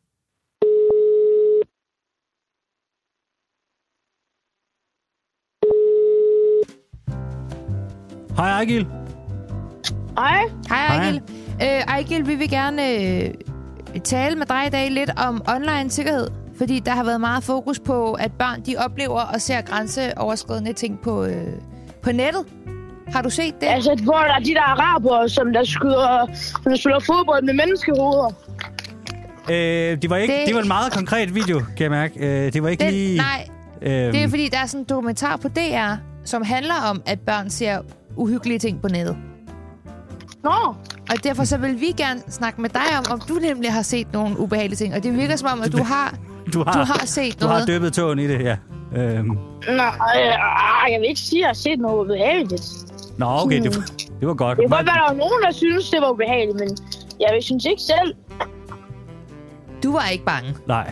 Hej, Ejgil. Hej. Hej, Ejgil. Ejgil, vi vil gerne tale med dig i dag lidt om online sikkerhed. Fordi der har været meget fokus på, at børn de oplever og ser grænseoverskridende ting på nettet. Har du set det? Altså, hvor der er de der araber, som spiller fodbold med menneskehoveder. Det var en meget konkret video, kan jeg mærke. Det var ikke lige... Nej, det er fordi, der er sådan en dokumentar på DR, som handler om, at børn ser uhyggelige ting på nettet. Nå. Og derfor så vil vi gerne snakke med dig om du nemlig har set nogle ubehagelige ting. Og det virker som om, at du har set noget. Du har dyppet tåen i det, ja. Nej, jeg vil ikke sige, at jeg har set noget ubehageligt. Nå, okay, det var godt. Det var godt, der var nogen, der synes, det var ubehageligt, men jeg synes ikke selv. Du var ikke bange? Nej.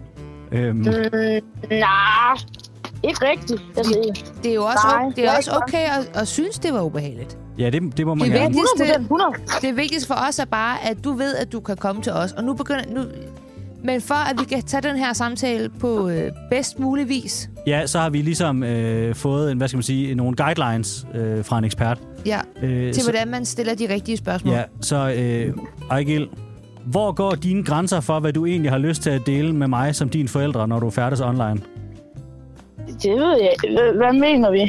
Nej, ikke rigtigt. Det er jo også okay at synes, det var ubehageligt. Ja, det må man gerne. Det vigtigste for os er bare, at du ved, at du kan komme til os. Og nu begynder... Men for at vi kan tage den her samtale på bedst mulig vis... Ja, så har vi ligesom fået nogle guidelines fra en ekspert. Ja, til hvordan man stiller de rigtige spørgsmål. Ja, så Ejgil, hvor går dine grænser for, hvad du egentlig har lyst til at dele med mig som dine forældre, når du færdes online? Det ved jeg. Hvad mener vi?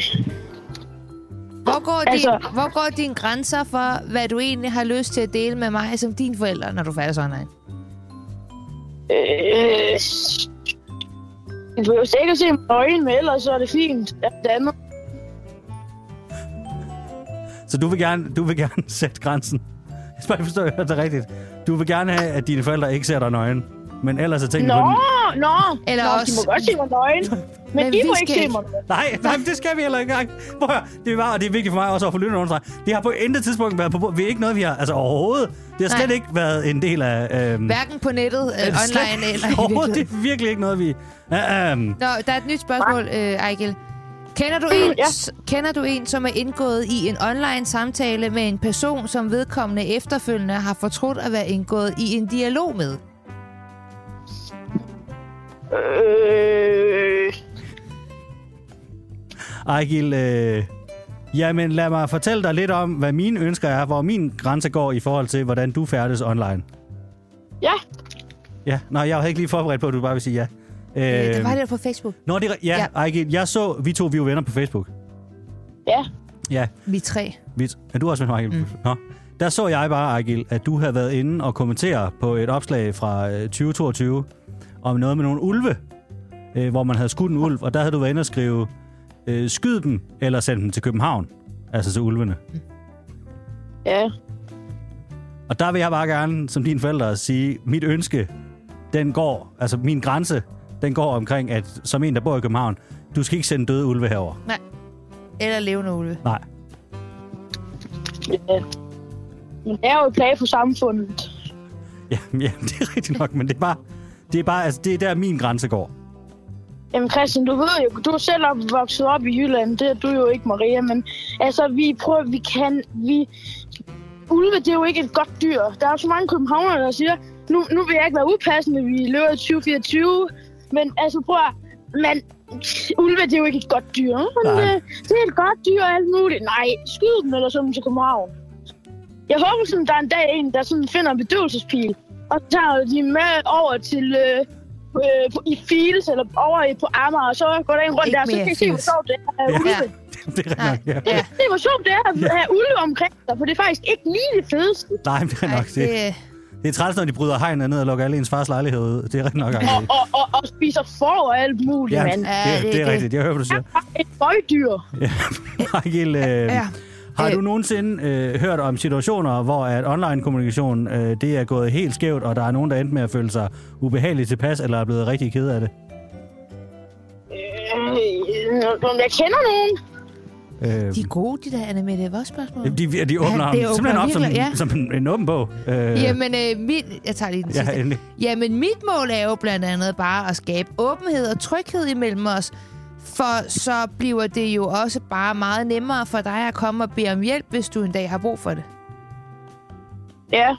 Hvor går dine grænser for, hvad du egentlig har lyst til at dele med mig som dine forældre, når du færdes online? Du behøver sikkert se mig øjne med, ellers så er det fint. Så du vil gerne sætte grænsen? Jeg skal bare forstå, at jeg hørte det rigtigt. Du vil gerne have, at dine forældre ikke ser dig nøgen, men ellers er tingene på den... Eller også... de må godt se mig nøgen, men de må ikke se mig. Nej, det skal vi heller ikke engang. Det er vigtigt for mig også at få lytterne understreget. Det har på intet tidspunkt været på... Det er ikke noget, vi har... Altså overhovedet. Det har slet ikke været en del af... Hverken på nettet, online eller i virkeligheden. Det er virkelig ikke noget, vi... Nå, der er et nyt spørgsmål, Ejgil. Kender du en, som er indgået i en online samtale med en person, som vedkommende efterfølgende har fortrudt at være indgået i en dialog med? Ejgil, jamen lad mig fortælle dig lidt om, hvad mine ønsker er, hvor min grænse går i forhold til, hvordan du færdes online. Ja. Ja, jeg var ikke lige forberedt på, at du bare vil sige ja. Det var det på Facebook. Nå, ja. Ejgil, jeg så, vi er jo venner på Facebook. Ja. Ja. Vi 3. Er du også med, Ejgil? Nå. Der så jeg bare, Ejgil, at du havde været inde og kommentere på et opslag fra 2022 om noget med nogle ulve, hvor man havde skudt en ulv, og der havde du været inde og skrive, skyd dem, eller send dem til København. Altså til ulvene. Ja. Og der vil jeg bare gerne, som dine forældre, sige, mit ønske, min grænse, den går omkring, at som en, der bor i København, du skal ikke sende døde ulve herover. Nej. Eller levende ulve. Nej. Ja. Men det er jo et plage for samfundet. Ja, det er rigtigt nok, men det er der min grænse går. Jamen Christian, du ved jo, du er selv vokset op i Jylland, det er du jo ikke, Maria, men altså, ulve, det er jo ikke et godt dyr. Der er så mange københavnere, der siger, nu vil jeg ikke være upassende, vi løber i 2024, men altså prøv at, ulve, det er jo ikke et godt dyr. Det er et godt dyr og alt muligt. Nej, skyd den eller sådan til København. Jeg håber sådan, der er en dag der sådan finder en bedøvelsespil, og så tager de med over til i Fields eller over på Amager, og så går der en rundt ikke der, så kan I se, hvor sjovt det er at have ulve. Det er nok, ja. Det var sjovt, det er at have ulve omkring dig, for det er faktisk ikke lige det fedeste. Nej, det er nok det. Det er træls, når de bryder hegnet ned og lukker alle ens fars lejlighed ud. Det er rigtig nok. Og spiser får og alt muligt, mand. Det er rigtigt. Jeg hører, hvad du siger. Et bøjdyr. Ja, Ejgil, har du nogensinde hørt om situationer, hvor at online-kommunikation det er gået helt skævt, og der er nogen, der endte med at føle sig ubehageligt tilpas, eller er blevet rigtig ked af det? Jeg kender nogen. De er gode, de der, Anne-Mette. Hvad spørgsmål? De åbner simpelthen op som en åben bog. Jamen, jeg tager lige den sidste. Endelig. Jamen, mit mål er jo blandt andet bare at skabe åbenhed og tryghed imellem os. For så bliver det jo også bare meget nemmere for dig at komme og bede om hjælp, hvis du en dag har brug for det. Ja.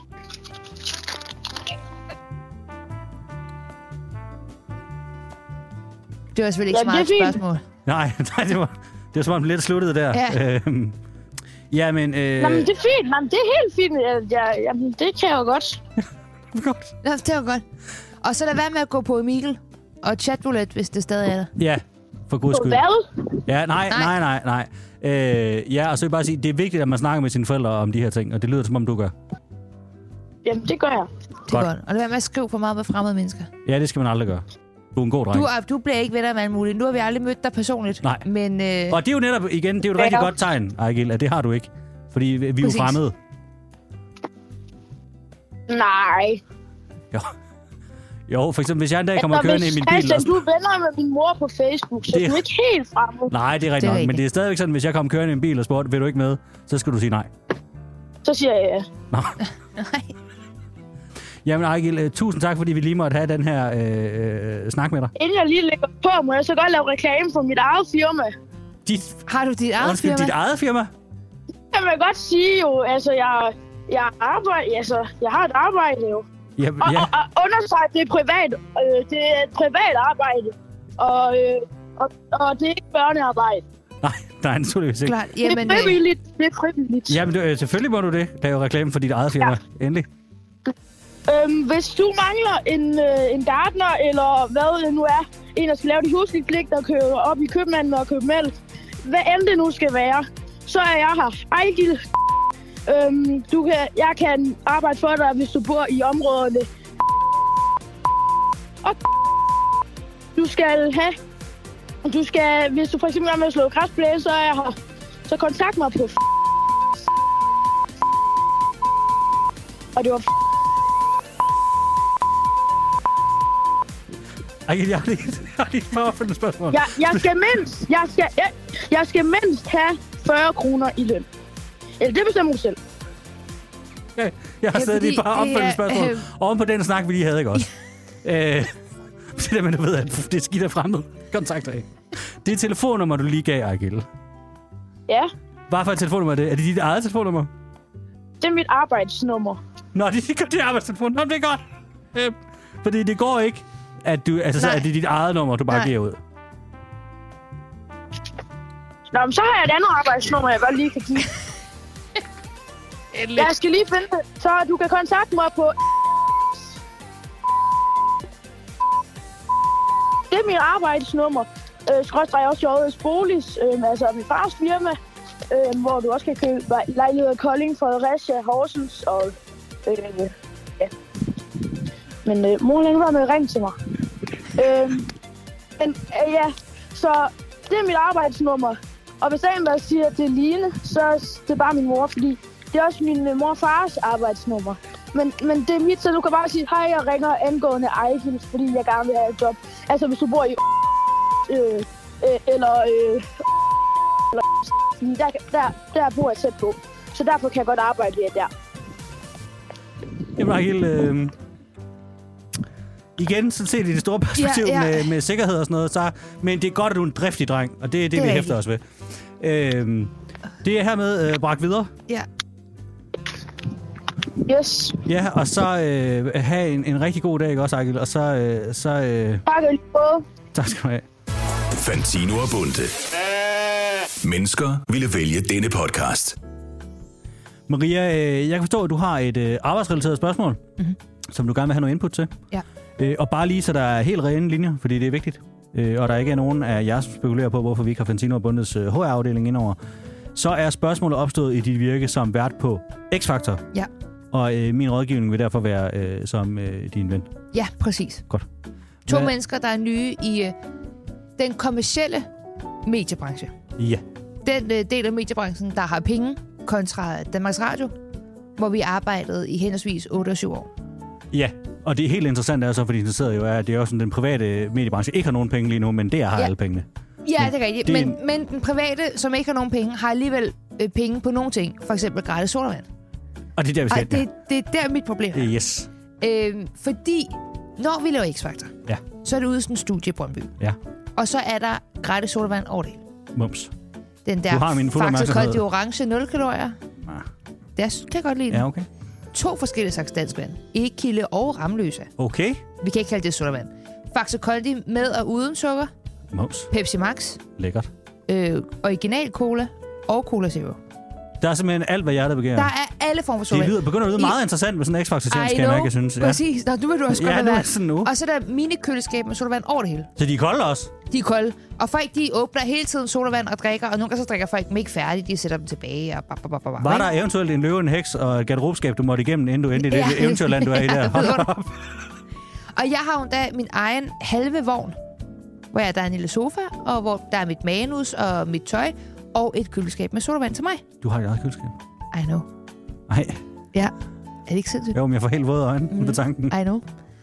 Det var selvfølgelig ikke så meget spørgsmål. Nej, det var som om lidt sluttet der. Ja. Jamen, Nå, men det er fint. Jamen, det er helt fint. Jamen, det kan jeg jo godt. Godt. Nå, det var godt. Og så lad være med at gå på Emil og chatroulette, hvis det stadig er der. Ja, for guds skyld. Hvad? Ja, nej. Ja, og så vil jeg bare sige, det er vigtigt, at man snakker med sine forældre om de her ting, og det lyder som om du gør. Jamen, det gør jeg. Det er godt. Og lad være med at skrive for meget med fremmede mennesker. Ja, det skal man aldrig gøre. Du er en god dreng. Du bliver ikke venner med alt muligt. Nu har vi aldrig mødt dig personligt. Nej. Men, og det er jo netop, igen, det er jo et rigtig godt tegn, Ejgil, at det har du ikke. Fordi vi er jo fremmede. Nej. Jo, for eksempel, hvis jeg en dag kommer kørende i min bil... Du er venner med min mor på Facebook, så du er ikke helt fremmed. Nej, det er rigtigt nok. Men det er stadigvæk sådan, hvis jeg kommer kørende i en bil og spurgte, vil du ikke med, så skal du sige nej. Så siger jeg ja. Nå. Nej. Jamen, Ejgil, tusind tak, fordi vi lige måtte have den her snak med dig. Inden jeg lige lægger på, må jeg så godt lave reklame for mit eget firma. Har du dit eget firma? Dit eget firma? Jeg vil godt sige jo, altså jeg arbejder, altså jeg har et arbejde jo. Ja. Og understrege, det er privat, det er et privat arbejde, og det er ikke børnearbejde. Nej, naturligvis ikke. Klart. Jamen, det er frivilligt. Jamen, selvfølgelig må du det. Der er jo reklame for dit eget firma. Ja. Endelig. Hvis du mangler en gartner, eller hvad det nu er, en, der skal lave de huslige pligter og køre op i købmanden og købe mælk, hvad end det nu skal være, så er jeg her. Ejgil, jeg kan arbejde for dig, hvis du bor i områderne. Og hvis du for eksempel er med at slå græsplæne, så er jeg her. Så kontakt mig på og det var Jeg har lige et opfølgende spørgsmål. Jeg skal mindst have 40 kroner i løn. Eller det bestemmer du selv. Okay. Jeg har stadig lige bare opfølgende spørgsmål. Oven på den snak, vi lige havde, ikke også? Så det, men du ved, at det er skidt af fremmed. Kontakt af. Det er telefonnummer, du lige gav, Ejgil. Ja. Hvad for et telefonnummer er det? Er det dit eget telefonnummer? Det er mit arbejdsnummer. Nå, det er arbejdstelefon. Nå, det er godt. Fordi det går ikke, at du, altså, så er det dit eget nummer, du bare giver ud. Nå, men så har jeg et andet arbejdsnummer, jeg godt lige kan give. Jeg skal lige finde det, så du kan kontakte mig på... Det er mit arbejdsnummer. Skrådstræk også J.S. Boligs, altså min fars firma, hvor du også kan købe lejligheder i Kolding, Fredericia, Horsens og... ja. Men mor, lad nu være med at ringe til mig. Ja, så det er mit arbejdsnummer. Og hvis der siger, at det er Line, så er det bare min mor, fordi det er også min mor og fars arbejdsnummer. Men det er mit, så du kan bare sige, hej, jeg ringer angående Ejgil, fordi jeg gerne vil have et job. Altså hvis du bor i der bor jeg tæt på. Så derfor kan jeg godt arbejde ved der. Jamen Ejgil, igen, så ser de det store perspektiv med sikkerhed og sådan noget. Så, men det er godt, at du er en driftig dreng, og det er det, vi hæfter os ved. Det er hermed bragt videre. Ja. Yes. Ja, og så have en rigtig god dag, ikke også, Ejgil? Og så Tak lige både. Tak skal du have. Fantino og Bunde. Mennesker ville vælge denne podcast. Maria, jeg kan forstå, at du har et arbejdsrelateret spørgsmål, som du gerne vil have noget input til. Ja. Og bare lige, så der er helt rene linjer, fordi det er vigtigt. Og der ikke er nogen af jer, som spekulerer på, hvorfor vi ikke har Fantino og Bundes HR-afdeling indover. Så er spørgsmålet opstået i dit virke som vært på X-Factor. Ja. Og min rådgivning vil derfor være som din ven. Ja, præcis. Godt. 2 mennesker, der er nye i den kommercielle mediebranche. Ja. Den del af mediebranchen, der har penge, kontra Danmarks Radio, hvor vi arbejdede i henholdsvis 8 og 7 år. Ja, og det er helt interessant, altså, fordi det sidder jo at det er også sådan, den private mediebranche ikke har nogen penge lige nu, men det har alle pengene. Ja, det er rigtigt. Men den private, som ikke har nogen penge, har alligevel penge på nogle ting. For eksempel gratis sodavand. Og det er der, vi skal. Det er der mit problem er. Yes. Fordi når vi laver X-Factor, så er det ude i sådan en studie i Brøndby. Ja. Og så er der gratis sodavand over det. Mums. Den der Faxe Kold, de orange 0 kalorier. Det kan jeg godt lide. Ja, okay. 2 forskellige slags danskvand. Eggekilde og Ramløsa. Okay. Vi kan ikke kalde det sodavand. Faxe Kold med og uden sukker. Mums. Pepsi Max. Lækkert. Original cola og Cola Zero. Der er simpelthen alt, hvad hjertet begærer. Der er alle former for sodavand. Det begynder at lyde meget interessant med sådan en X-Factor-tjeneste, jeg synes. Præcis. Nå, nu vil du også godt have været. Sådan nu. Og så er der minikøleskab med sodavand over det hele. Så de er kolde også? De er kolde. Og folk, de åbner hele tiden sodavand og drikker, og nogle gange så drikker folk dem ikke færdigt. De sætter dem tilbage og Var der eventuelt en løve, en heks og et garderobeskab, du måtte igennem, inden du endte i det eventyrland, du er i der? Og jeg har jo da min egen halve vogn, hvor der er en lille sofa, og hvor der er mit manus og mit tøj, og et køleskab med sodavand til mig. Du har et eget køleskab? I know. Nej. Ja. Er det ikke sindssygt? Jo, men jeg får helt våde øjne på tanken. I know.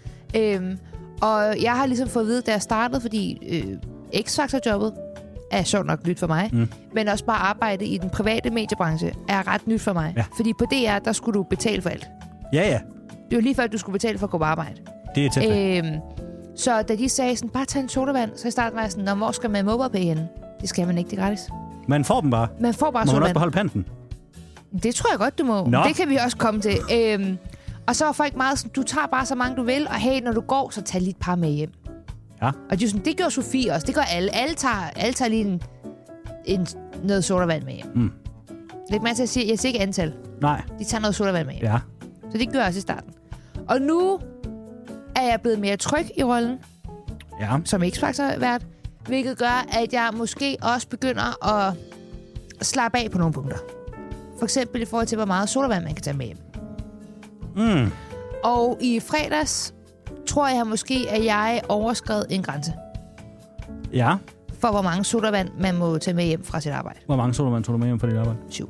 Og jeg har ligesom fået at vide, da jeg startede, fordi X-Factor-jobbet er sjovt nok nyt for mig, men også bare arbejde i den private mediebranche er ret nyt for mig. Ja. Fordi på DR, der skulle du betale for alt. Ja. Det var lige før, du skulle betale for at gå på arbejde. Det er tæt. Så da de sagde sådan, bare tag en sodavand, så i starten var jeg sådan, hvor skal man MobilePay henne? Det skal man ikke, det er gratis. Man får dem bare? Man får bare sodavand. Må man også beholde panten? Det tror jeg godt, du må. Det kan vi også komme til. Og så var folk meget sådan, du tager bare så mange, du vil, og hey, når du går, så tag lige et par med hjem. Ja. Og de sådan, det gør Sofie også, det gør alle. Alle tager lige noget sodavand med hjem. Læg mærke til at sige, jeg siger ikke antal. Nej. De tager noget sodavand med hjem. Ja. Så det gør jeg også i starten. Og nu er jeg blevet mere tryg i rollen. Ja. Som X-Factor-vært. Hvilket gør, at jeg måske også begynder at slappe af på nogle punkter. For eksempel i forhold til, hvor meget sodavand man kan tage med hjem. Og i fredags tror jeg måske, at jeg overskred en grænse. Ja. For hvor mange sodavand man må tage med hjem fra sit arbejde. Hvor mange sodavand tog du med hjem fra dit arbejde? 7.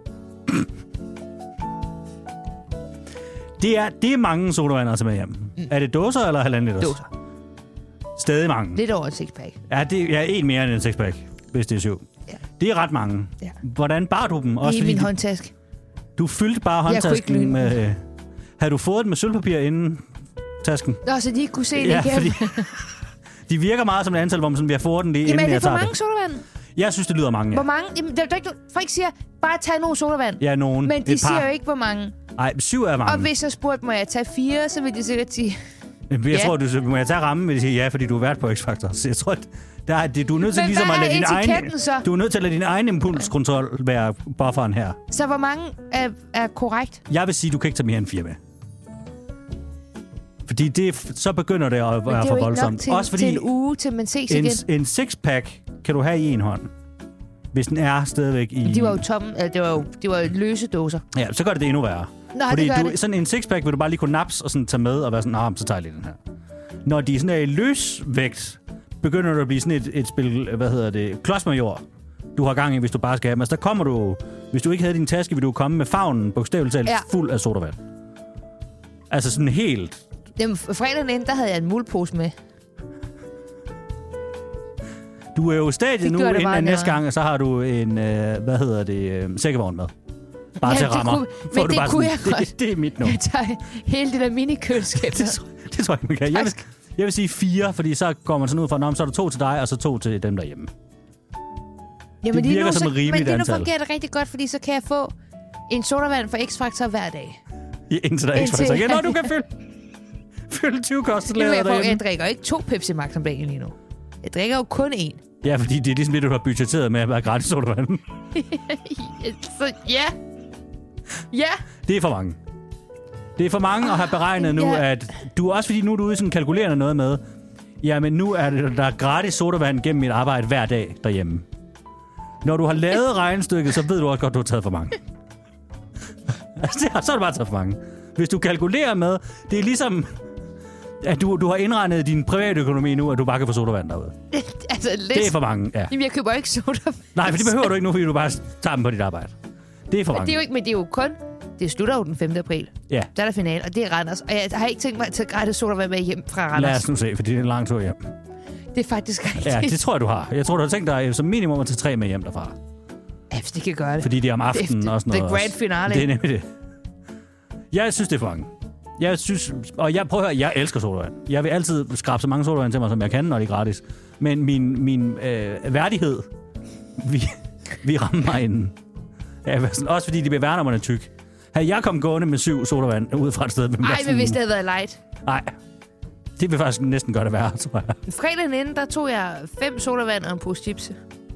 Det er mange sodavand at tage med hjem. Er det dåser eller 1,5 liters? Dåser. Stadig mange. Lidt over et sixpack. Ja, det er en mere end en sixpack, hvis det er 7. Ja. Det er ret mange. Ja. Hvordan bar du dem? Også i min håndtaske. Du fyldte bare håndtasken med... Havde du fået den med sølvpapir inden tasken? Nå, så de ikke kunne se det igen? Ja, fordi... de virker meget som et antal, hvor man sådan, vi har fået den lige inden jeg tager det. Jamen, er det for mange sodavand? Jeg synes, det lyder mange, ja. Hvor mange? Jamen, der er ikke... Folk siger, bare tag nogle sodavand. Ja, nogen. Men de siger jo ikke, hvor mange. Nej, 7 er mange. Og hvis jeg spurgte, må jeg tage 4, så vil de sikkert sige... Jeg tror, må jeg tage rammen, vil de sige ja, fordi du er vært på X-Factor. Så jeg tror, du er nødt til ligesom at lade din egen... Du er nødt til at lade din egen impulskontrol være bufferen her. Så hvor mange er korrekt? Jeg vil sige, du kan ikke tage mere end 4 med. Fordi så begynder det at være for voldsomt. Det er jo ikke nok til en uge, til man ses igen. En sixpack kan du have i en hånd, hvis den er stadigvæk i... De var jo tomme, det var løse dåser. Ja, så gør det endnu værre. Nej, fordi det sådan en sixpack vil du bare lige kunne naps og sådan tage med og være sådan, så tager jeg lige den her. Når de sådan er i løsvægt, begynder det at blive sådan et spil, klodsmajor, du har gang i, hvis du bare skal have. Men der kommer du, hvis du ikke havde din taske, vil du komme med favnen, bogstaveligt talt, fuld af sodavand. Altså sådan helt... Fredagen inden, der havde jeg en muldpose med. Du er jo stadig nu, inden næste gang, og så har du en, sækkevogn med. Bare til rammer. Men det kunne jeg godt. Det er mit nu. Jeg tager hele det der minikøleskab. Det tror jeg, man kan. Jeg vil sige 4, fordi så går man sådan ud fra, så er der 2 til dig, og så 2 til dem derhjemme. Jamen, det virker som et rimeligt antal. Men det nu fungerer det rigtig godt, fordi så kan jeg få en sodavand for X-Factor hver dag. Indtil der er X-Factor igen. Nå, du kan fylde 20 kostelader derhjemme. Jeg drikker ikke 2 Pepsi Max om dagen lige nu. Jeg drikker jo kun 1. Ja, fordi det er ligesom det, du har budgetteret med at være gratis sodavand. Så ja. Det er for mange. Det er for mange at have beregnet nu, at du også fordi nu er du ude sådan kalkulerende noget med, jamen nu er der gratis sodavand gennem mit arbejde hver dag derhjemme. Når du har lavet regnestykket, så ved du også godt, du har taget for mange. Så er du bare taget for mange. Hvis du kalkulerer med, det er ligesom, at du har indregnet din private økonomi nu, at du bare kan få sodavand derude. Altså, det er for mange, ja. Jamen, jeg køber ikke sodavand. Nej, for det behøver du ikke nu, fordi du bare tager dem på dit arbejde. Det er for mange. Det er jo ikke, men det er jo kun... Det slutter jo den 5. april. Ja. Der er der finale, og det er Randers. Og jeg har ikke tænkt mig at tage gratis sodavand med hjem fra Randers. Lad os nu se, for det er en lang tur hjem. Det er faktisk rigtigt. Ja, det tror jeg, du har. Jeg tror, du har tænkt dig som minimum at tage 3 med hjem derfra. Ja, hvis de kan gøre det. Fordi det er om aftenen og sådan noget. Det er grand finale. Det er nemlig det. Jeg synes, det er for mange. Jeg synes... Og prøv at høre, jeg elsker sodavand. Jeg vil altid skrabe så mange sodavand til mig, som jeg kan, når det er gratis. Men min værdighed... Vi rammer mig inden. Ja, også fordi de beværner mig tyk. Havde jeg kommet gående med 7 sodavand ud fra et sted... Nej, men hvis det havde været light. Nej. Det vil faktisk næsten gøre det værre, tror jeg. Fredagen inden, der tog jeg 5 sodavand og en pose chips.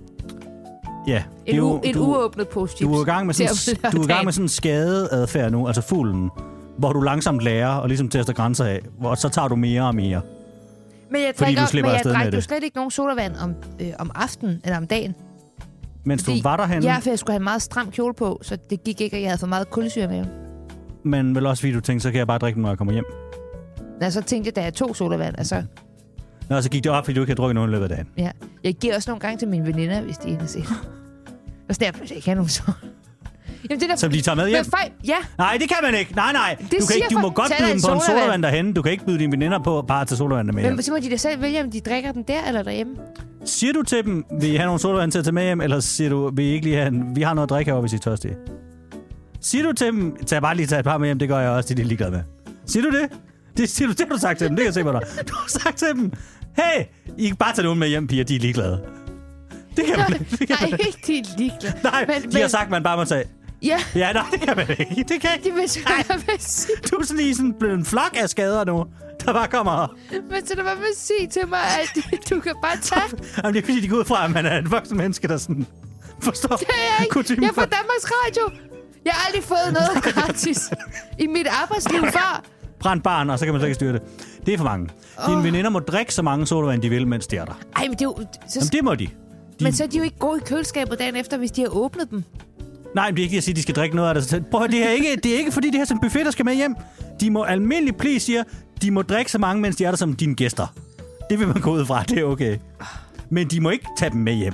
Ja. En uåbnet pose chips. Du er i gang med sådan en skadeadfærd nu, altså fuglen, hvor du langsomt lærer og ligesom tester grænser af, og så tager du mere og mere. Men jeg drak jo slet ikke nogen sodavand om aftenen eller om dagen. Mens du var derhenne? Ja, for jeg skulle have en meget stram kjole på, så det gik ikke, og jeg havde for meget kulsyre med. Men vel også fordi du tænkte, så kan jeg bare drikke dem, når jeg kommer hjem? Ja, så tænkte jeg, da jeg tog sodavand, altså... Nå, så gik det op, fordi du ikke havde drukket nogen i løbet af dagen? Ja. Jeg giver også nogle gange til mine veninder, hvis de er inde og se. Og sådan jeg ikke have nogen så. Jamen, det der... Så de tager med hjem? Ja. Nej, det kan man ikke. Nej. Du må godt byde dem på en sodavand derhenne. Du kan ikke byde dine veninder på bare til sodavand med hjem. Men så må de da selv vælge, om de drikker den der eller derhjemme. Siger du til dem, vil I have nogle sodavand til at tage med hjem, eller siger du, vil I ikke lige have vi har noget at drikke herovre, hvis I er tørstige? Siger du til dem, bare lige tage et par med hjem, det gør jeg også, de er ligeglade med. Siger du det? Det har du sagt til dem, det kan jeg se på dig. Du har sagt til dem, hey, I kan bare tage nogen med hjem, piger, de er ligeglade. Det kan man ikke. Nej, ikke de er ligeglade. Nej, de har sagt, at man bare må tage... Ja. Ja, nej, det kan man ikke. Det kan ikke. Du er sådan lige sådan blevet en flok af skader nu, der bare kommer... Men så der var med at sige til mig, at du kan bare tage... Jamen, det er fordi, de går ud fra, at man er et voksen menneske, der sådan... Forstår? Det er jeg ikke. Jeg er fra Danmarks Radio. Jeg har aldrig fået noget gratis i mit arbejdsliv før. Brændt barn, og så kan man så ikke styre det. Det er for mange. Dine veninder må drikke så mange sodavand, de vil, mens de er der. Ej, men det er jo... Jamen, det må de. Men så er de jo ikke gode i køleskabet dagen efter, hvis de har åbnet dem. Nej, men det er ikke at sige, at de skal drikke noget af det. Prøv at det er ikke fordi, det her som buffet, der skal med hjem. De må almindeligt please siger, de må drikke så mange, mens de er der som dine gæster. Det vil man gå ud fra, det er okay. Men de må ikke tage dem med hjem.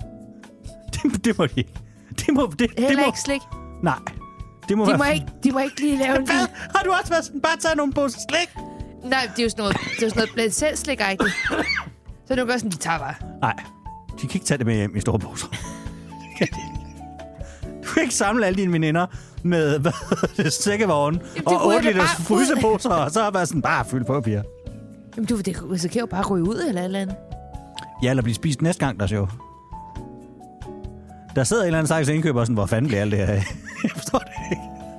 Det må de ikke. Heller ikke slik? Nej. Det må de må ikke lige lave en... Hvad? Har du også været sådan, bare tage nogle poser slik? Nej, det er jo sådan noget blandt selv slik-agtigt. Så nu gør sådan, de tager bare. Nej, de kan ikke tage det med hjem i store poser. Du kan ikke samle alle dine veninder med sækkevognen og 8 liters fryseposer, og så bare sådan, bare fylde på, piger. Jamen, det risikerer jo bare at ryge ud eller andet. Ja, eller blive spist næste gang, der er sjov. Der sidder en eller anden slags indkøber og sådan, hvor fanden bliver alt det her af? Jeg forstår det ikke.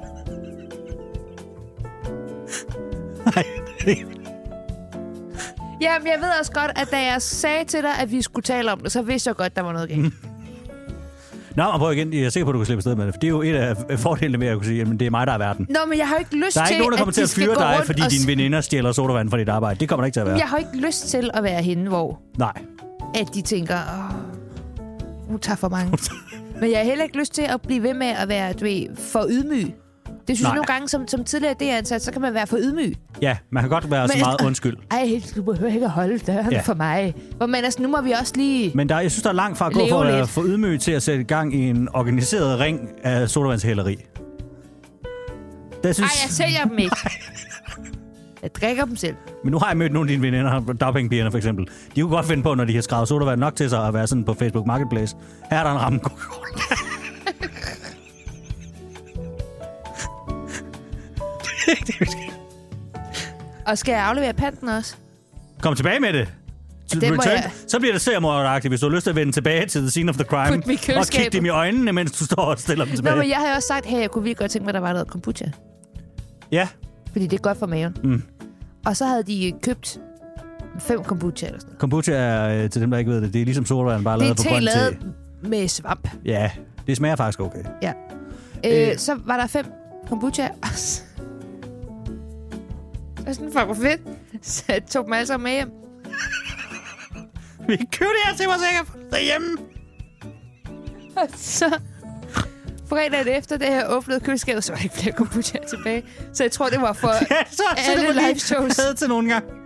Nej, det er ikke. Jamen, jeg ved også godt, at da jeg sagde til dig, at vi skulle tale om det, så vidste jeg godt, der var noget galt. Nå, og prøv igen. Jeg er sikker på, at du kan slippe afsted med det. For det er jo et af fordelene med at kunne sige, at det er mig, der er verden. Nå, men jeg har ikke lyst til, der er ikke nogen, der kommer til at fyre dig, fordi dine veninder stjæler sodavand fra dit arbejde. Det kommer der ikke til at være. Jeg har ikke lyst til at være henne, hvor... Nej. At de tænker, hun tager for mange. Men jeg har heller ikke lyst til at blive ved med at være, for ydmyg. Det synes jeg nogle gange, som tidligere DR-ansat, så kan man være for ydmyg. Ja, man kan godt være så meget undskyld. Ej, du behøver ikke at holde døren for mig. Men altså, nu må vi også lige... Men jeg synes, der er langt fra at gå for at være for ydmyg til at sætte i gang i en organiseret ring af sodavandshæleri. Jeg sælger dem ikke. Jeg drikker dem selv. Men nu har jeg mødt nogle af dine veninder, dagpengepigerne for eksempel. De kunne godt finde på, når de har skrevet sodavand nok til sig at være sådan på Facebook Marketplace. Her er der en ramme. Og skal jeg aflevere panten også? Kom tilbage med det. Så bliver det seriemorderagtigt, hvis du har lyst til at vende tilbage til the scene of the crime og kigge dem i øjnene, mens du står og stiller dem tilbage. Nå, men jeg har jo også sagt, hey, jeg kunne virkelig godt tænke mig, at der var noget kombucha. Ja. Fordi det er godt for maven. Mm. Og så havde de købt 5 kombucha eller sådan noget. Kombucha er, til dem, der ikke ved det er ligesom sodavand, bare lavet på grøn te. Det er te lavet med svamp. Ja, det smager faktisk okay. Ja. Så var der 5 kombucha. Og sådan, fuck, hvor fedt. Så jeg tog dem alle sammen med hjem. Vi købte det her til mig sikkert derhjemme. Og så fredagen efter det her åbnede køleskabet, så var der ikke flere kombucha tilbage. Så jeg tror, det var for alle live shows. Jeg til nogle gange.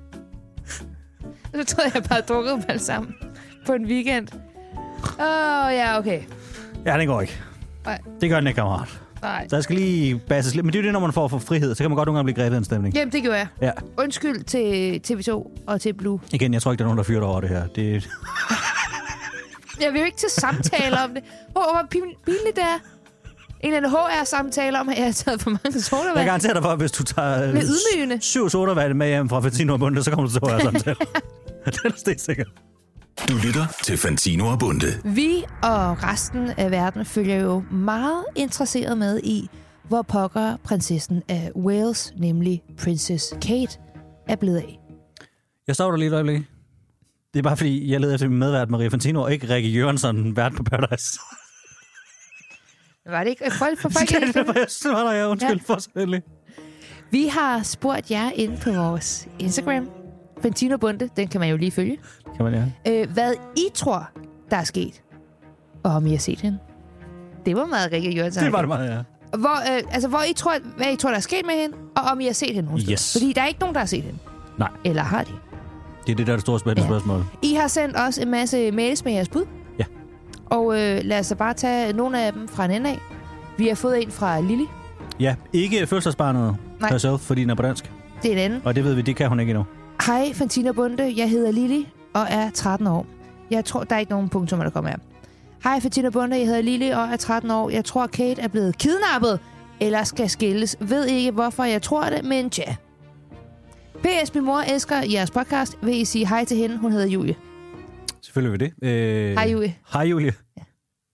Og så troede jeg bare drukkede dem alle sammen på en weekend. Ja, okay. Ja, det går ikke. Nej. Det gør den ikke, kammerat. Nej. Så jeg skal lige basses lidt. Men det er jo det, når man får frihed. Så kan man godt nogle gange blive grebet af en stemning. Jamen, det gjorde jeg. Ja. Undskyld til TV2 og til Blue. Igen, jeg tror ikke, der er nogen, der fyrer over det her. Det... Jeg vil jo ikke til samtaler om det. Hvor pinligt det er. En eller anden HR-samtale om, at jeg har taget for mange sodavand. Jeg garanterer dig for, at hvis du tager 7 sodavand med hjem fra Fantino og Bunde, så kommer du til HR-samtale. Det er det sikkert. Du lytter til Fantino og Bunde. Vi og resten af verden følger jo meget interesseret med i, hvor pokker prinsessen af Wales, nemlig Princess Kate, er blevet af. Jeg står der lige et øjeblik. Det er bare fordi, jeg leder efter min medvært Maria Fantino, og ikke Rikke Jørgensen, vært på Paradise. Var det ikke? For folk det var der, jeg undskyld for selvfølgelig. Vi har spurgt jer inde på vores Instagram, Fantino Bunde, den kan man jo lige følge. Kan man, ja. Hvad I tror, der er sket, og om I har set hende. Det var meget Rikke Jørgensen. Det var det meget, ja. Hvad I tror, der er sket med hende, og om I har set hende nogen steder. Yes. Fordi der er ikke nogen, der har set hende. Nej. Eller har de? Det er det, der er det store spændende spørgsmål. I har sendt os en masse mails med jeres bud. Ja. Og lad os bare tage nogle af dem fra en ende af. Vi har fået en fra Lili. Ja, ikke fødselsdagsbarnet herself, fordi den er på dansk. Det er en anden. Og det ved vi, det kan hun ikke endnu. Hej, Fantino Bunde. Jeg hedder Lili og er 13 år. Jeg tror, der er ikke nogen punktummer, der kommer her. Hej, Fantino Bunde. Jeg hedder Lili og er 13 år. Jeg tror, Kate er blevet kidnappet eller skal skilles. Ved ikke, hvorfor jeg tror det, men tja. PS, min mor elsker jeres podcast. Vil I sige hej til hende? Hun hedder Julie. Selvfølgelig vil det. Hej, Julie. Hej, Julie. Ja.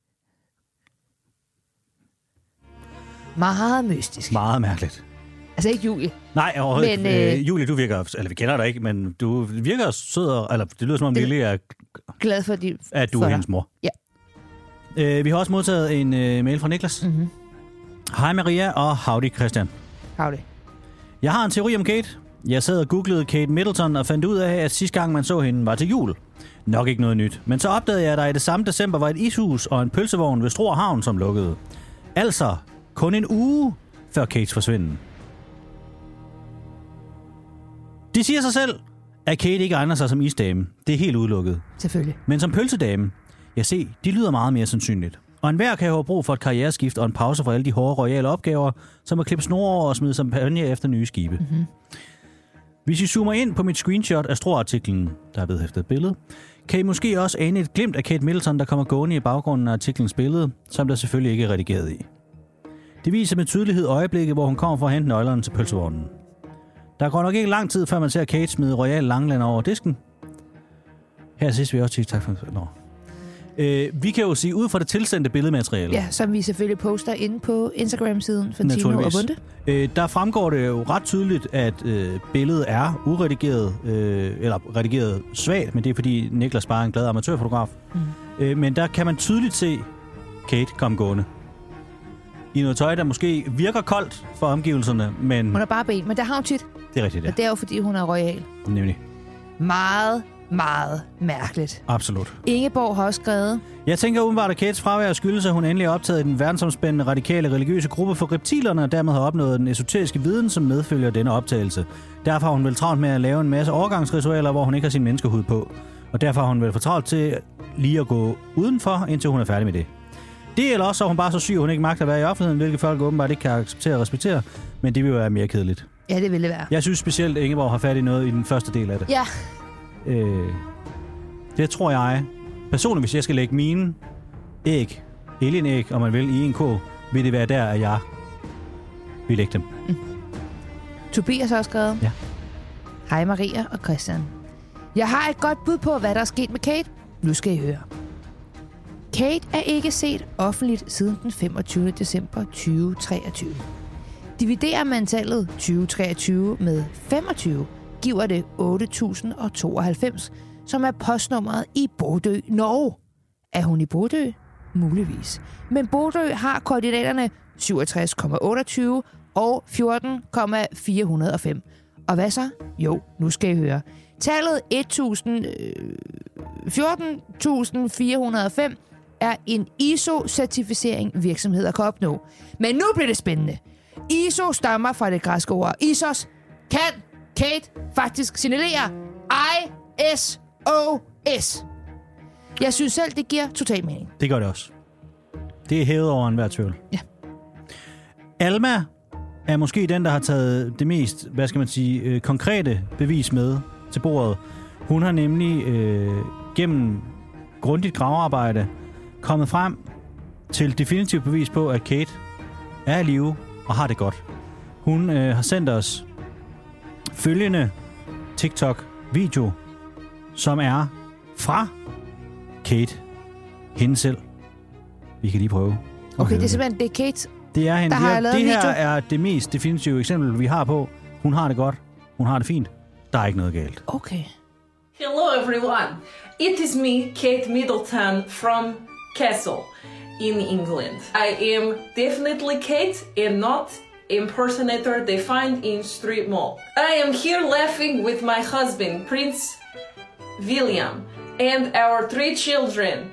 Meget mystisk. Meget mærkeligt. Altså ikke Julie. Nej, overhovedet ikke. Julie, du virker... Eller vi kender dig ikke, men du virker sød. Eller det lyder som om Lille er... Glad for, at du er hendes mor. Ja. Vi har også modtaget en mail fra Niklas. Mm-hmm. Hej Maria og howdy Christian. Howdy. Jeg har en teori om Kate. Jeg sad og googlede Kate Middleton og fandt ud af, at sidste gang man så hende var til jul. Nok ikke noget nyt. Men så opdagede jeg, at der i det samme december var et ishus og en pølsevogn ved Struer Havn, som lukkede. Altså kun en uge før Kates forsvinden. De siger sig selv, at Kate ikke egner sig som isdame. Det er helt udelukket. Selvfølgelig. Men som pølsedame, de lyder meget mere sandsynligt. Og enhver kan have brug for et karriereskift og en pause fra alle de hårde royale opgaver, som at klippe snore over og smide champagne efter nye skibe. Mm-hmm. Hvis I zoomer ind på mit screenshot af Struer-artiklen, der er vedhæftet et billede, kan I måske også ane et glimt af Kate Middleton, der kommer gående i baggrunden af artiklens billede, som der selvfølgelig ikke er redigeret i. Det viser med tydelighed øjeblikket, hvor hun kommer for at hente nøglerne til pølsevognen. Der går nok ikke lang tid, før man ser Kate smide Royal Langland over disken. Her sidst vil jeg også sige tak for vi kan jo sige, ud fra det tilsendte billedmateriale... Ja, som vi selvfølgelig poster inde på Instagram-siden Fantino og Bunde. Der fremgår det jo ret tydeligt, at billedet er uredigeret, eller redigeret svagt, men det er fordi Niklas bare er en glad amatørfotograf. Mm. Men der kan man tydeligt se Kate komme gående. I noget tøj, der måske virker koldt for omgivelserne, men... Hun er bare ben, men der har hun tit. Det er rigtigt, ja. Og det er jo, fordi hun er royal. Nemlig. Meget mærkeligt. Absolut. Ingeborg har også skrevet... Jeg tænker umiddelbart, at Kates fravær skyldes, at hun endelig er optaget i den verdensomspændende radikale religiøse gruppe for reptilerne, og dermed har opnået den esoteriske viden, som medfølger denne optagelse. Derfor har hun vel travlt med at lave en masse overgangsritualer, hvor hun ikke har sin menneskehud på. Og derfor har hun vel for travlt til lige at gå udenfor, indtil hun er færdig med det. Det eller også, så hun bare så syg, at hun ikke magter at være i offentligheden, hvilket folk åbenbart ikke kan acceptere og respektere, men det vil jo være mere kedeligt. Ja, det vil det være. Jeg synes specielt, at Ingeborg har fat i noget i den første del af det. Ja. Det tror jeg, personligt, hvis jeg skal lægge mine æg, alien-æg, om man vil, i en ko, vil det være der, at jeg vil lægge dem. Mm. Tobias har også skrevet. Ja. Hej Maria og Christian. Jeg har et godt bud på, hvad der er sket med Kate. Nu skal I høre. Kate er ikke set offentligt siden den 25. december 2023. Dividerer man tallet 2023 med 25, giver det 8.092, som er postnummeret i Bodø, Norge. Er hun i Bodø? Muligvis. Men Bodø har koordinaterne 67,28 og 14,405. Og hvad så? Jo, nu skal I høre. Tallet 14.405 er en ISO-certificering, virksomheder kan opnå. Men nu bliver det spændende. ISO stammer fra det græske ord ISOS. Kan Kate faktisk signalere ISOS? Jeg synes selv, det giver total mening. Det gør det også. Det er hævet over enhver tvivl. Ja. Alma er måske den, der har taget det mest, konkrete bevis med til bordet. Hun har nemlig gennem grundigt gravearbejde kommet frem til definitivt bevis på, at Kate er i live og har det godt. Hun har sendt os følgende TikTok-video, som er fra Kate, hende selv. Vi kan lige prøve. Okay, det er simpelthen det er Kate, det er hende. Der har lavet det her video. er det mest definitive eksempel, vi har på. Hun har det godt. Hun har det fint. Der er ikke noget galt. Okay. Hello everyone. It is me, Kate Middleton from Castle in England. I am definitely Kate and not impersonator they find in street mall. I am here laughing with my husband, Prince William, and our 3 children,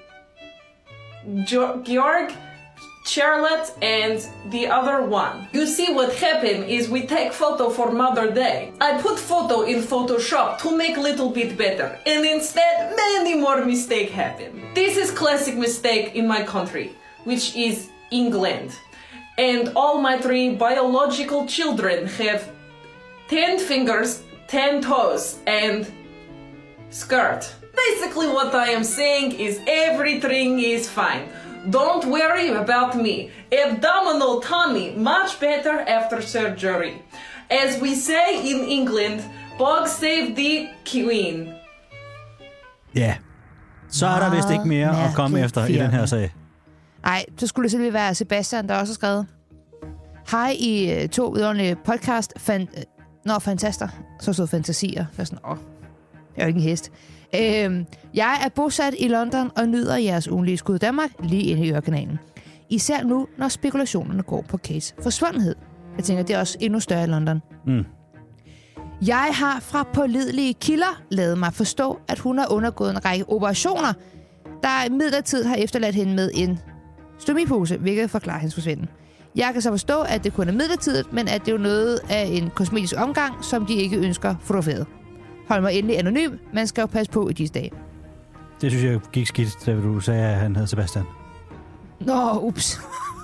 Georg, Charlotte, and the other one. You see, what happened is we take photo for Mother Day. I put photo in Photoshop to make a little bit better, and instead many more mistakes happen. This is classic mistake in my country, which is England. And all my 3 biological children have 10 fingers, 10 toes, and skirt. Basically what I am saying is everything is fine. Don't worry about me. Abdominal tummy much better after surgery. As we say in England, bug save the queen. Ja, så er der vist ikke mere at komme efter i den her sag. Nej, så skulle det selvfølgelig være Sebastian, der også har skrevet. Hej i 2 vidunderlige podcast. Fantaster. Så stod fantasier. Jeg er sådan, jeg er jo ikke en hest. Jeg er bosat i London og nyder jeres ugenlige skud Danmark lige inde i ørekanalen. Især nu, når spekulationerne går på Kates forsvundenhed. Jeg tænker, det er også endnu større i London. Jeg har fra pålidelige kilder lavet mig forstå, at hun har undergået en række operationer, der midlertidigt har efterladt hende med en stomipose, hvilket forklarer hendes forsvinden. Jeg kan så forstå, at det kun er midlertidigt, men at det er jo noget af en kosmetisk omgang, som de ikke ønsker fotograferet. Hold mig endelig anonym. Man skal jo passe på i disse dage. Det synes jeg gik skidt, da du sagde, at han hed Sebastian. Nå, ups.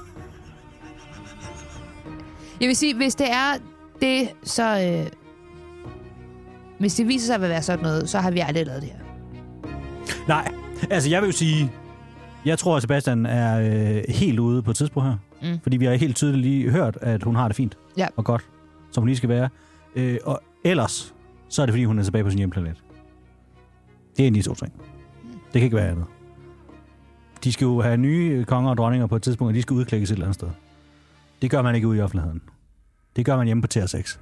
Jeg vil sige, hvis det er det, så... hvis det viser sig at være sådan noget, så har vi aldrig lavet det her. Nej, altså jeg vil jo sige... Jeg tror, at Sebastian er helt ude på et tidspunkt her. Fordi vi har helt tydeligt lige hørt, at hun har det fint og godt, som hun lige skal være. Og ellers... så er det, fordi hun er tilbage på sin hjemplanet. Det er en af de 2 ting. Det kan ikke være andet. De skal jo have nye konger og dronninger på et tidspunkt, og de skal udklækkes et eller andet sted. Det gør man ikke ude i offentligheden. Det gør man hjemme på TR6.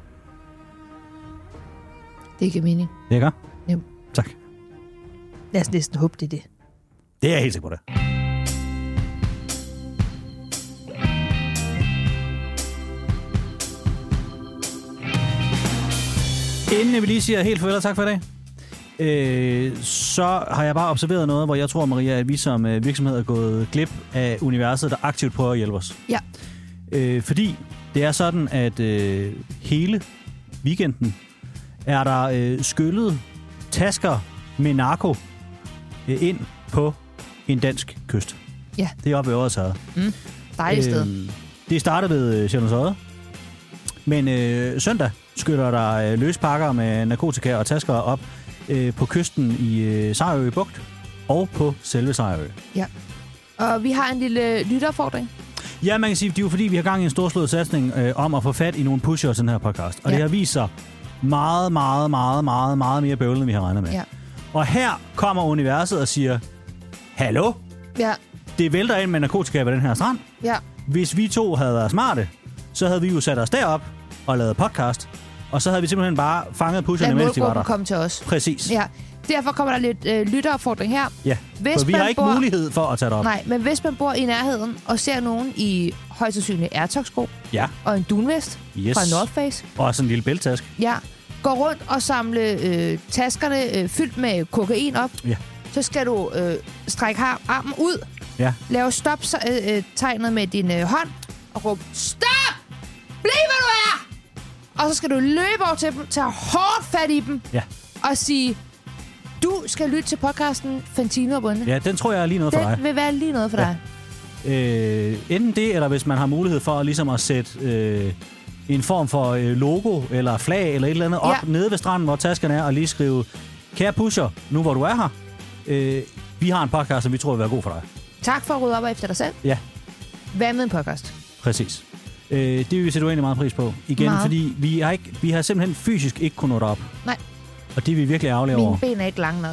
Det giver mening. Det gør? Jo. Tak. Lad os næsten håbe, det er det. Det er jeg helt sikker på det. Inden vi lige siger helt farvel og tak for i dag, så har jeg bare observeret noget, hvor jeg tror, Maria, at vi som virksomhed er gået glip af universet, der aktivt prøver at hjælpe os. Ja. Fordi det er sådan, at hele weekenden er der skyllet tasker med narko ind på en dansk kyst. Ja. Det er oppe ved Odsherred. Dejligt sted. Det startede ved Sjællands Odde, men søndag skyller der løspakker med narkotika og tasker op på kysten i Sejerø Bugt og på selve Sejerø. Ja. Og vi har en lille lytterfordring. Ja, man kan sige, det er jo fordi, vi har gang i en storslået satsning om at få fat i nogle pusher til den her podcast. Og det har vist sig meget mere bøvlet, end vi har regnet med. Ja. Og her kommer universet og siger, hallo? Ja. Det vælter ind med narkotika ved den her strand. Ja. Hvis vi 2 havde været smarte, så havde vi jo sat os derop og lavet podcast, og så havde vi simpelthen bare fanget pusherne, mens de var der. Kom til os. Præcis. Ja. Derfor kommer der lidt lytteopfordring her. Ja, for vi har ikke mulighed for at tage det op. Nej, men hvis man bor i nærheden og ser nogen i højst sandsynligt AirTag-sko og en dunvest fra North Face. Og sådan en lille bæltetaske. Ja. Gå rundt og samle taskerne fyldt med kokain op. Ja. Så skal du strække armen ud. Ja. Lave stop-tegnet med din hånd. Og råbe, stop! Bliv, hvor du er! Og så skal du løbe over til dem, tage hårdt fat i dem. Ja. Og sige, du skal lytte til podcasten Fantino og Bunde. Ja, den tror jeg er lige noget for dig. Den vil være lige noget for dig. Enten det, eller hvis man har mulighed for ligesom at sætte en form for logo eller flag eller et eller andet op nede ved stranden, hvor tasken er, og lige skrive, kære pusher, nu hvor du er her, vi har en podcast, som vi tror vil være god for dig. Tak for at rydde op efter dig selv. Ja. Hvad med en podcast? Præcis. Det vil vi sætte egentlig meget pris på. Igen, meget. Fordi vi har simpelthen fysisk ikke kunnet nå op. Nej. Og det er vi virkelig ærgerlige over. Mine ben er ikke lange nok.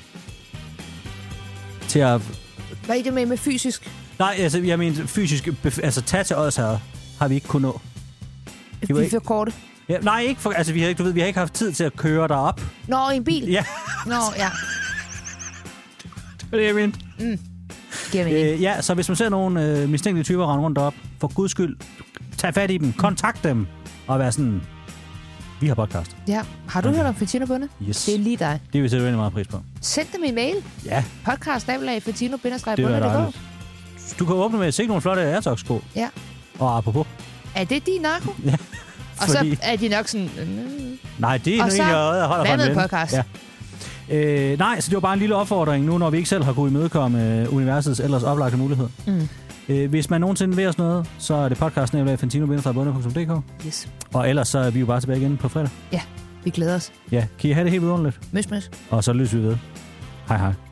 Til at... Hvad er det med fysisk? Nej, altså, jeg mener fysisk... Altså, tage til Odsherred har vi ikke kunnet nå. Vi er for korte. Ja, nej, ikke for... Altså, vi har ikke haft tid til at køre derop. Nå, i en bil? Ja. Nå, ja. Det er det, jeg mente. Ja, så hvis man ser nogle mistænkelige typer rende rundt derop, for guds skyld, tag fat i dem, kontakt dem, og vær sådan... Vi har podcast. Ja. Har du hørt om Fantino Bunde? Yes. Det er lige dig. Det vil vi sætte rigtig meget pris på. Send dem en mail. Ja. podcast@fantino-bunde.dk. Du kan åbne med at se nogle flotte AirTag-sko. Ja. Og apropos. Er det din narko? Ja. Og så er de nok sådan... Nej, det er nu egentlig, jeg holder fra en ven. Podcast. Ja. Nej, så det var bare en lille opfordring nu, når vi ikke selv har kunnet imødekomme universets ellers oplagte mulighed. Hvis man nogensinde vil os noget, så er det podcast@fantino-bunde.dk. Yes. Og ellers så er vi jo bare tilbage igen på fredag. Ja, vi glæder os. Ja, kan I have det helt vidunderligt? Møs. Og så lyser vi ved. Hej hej.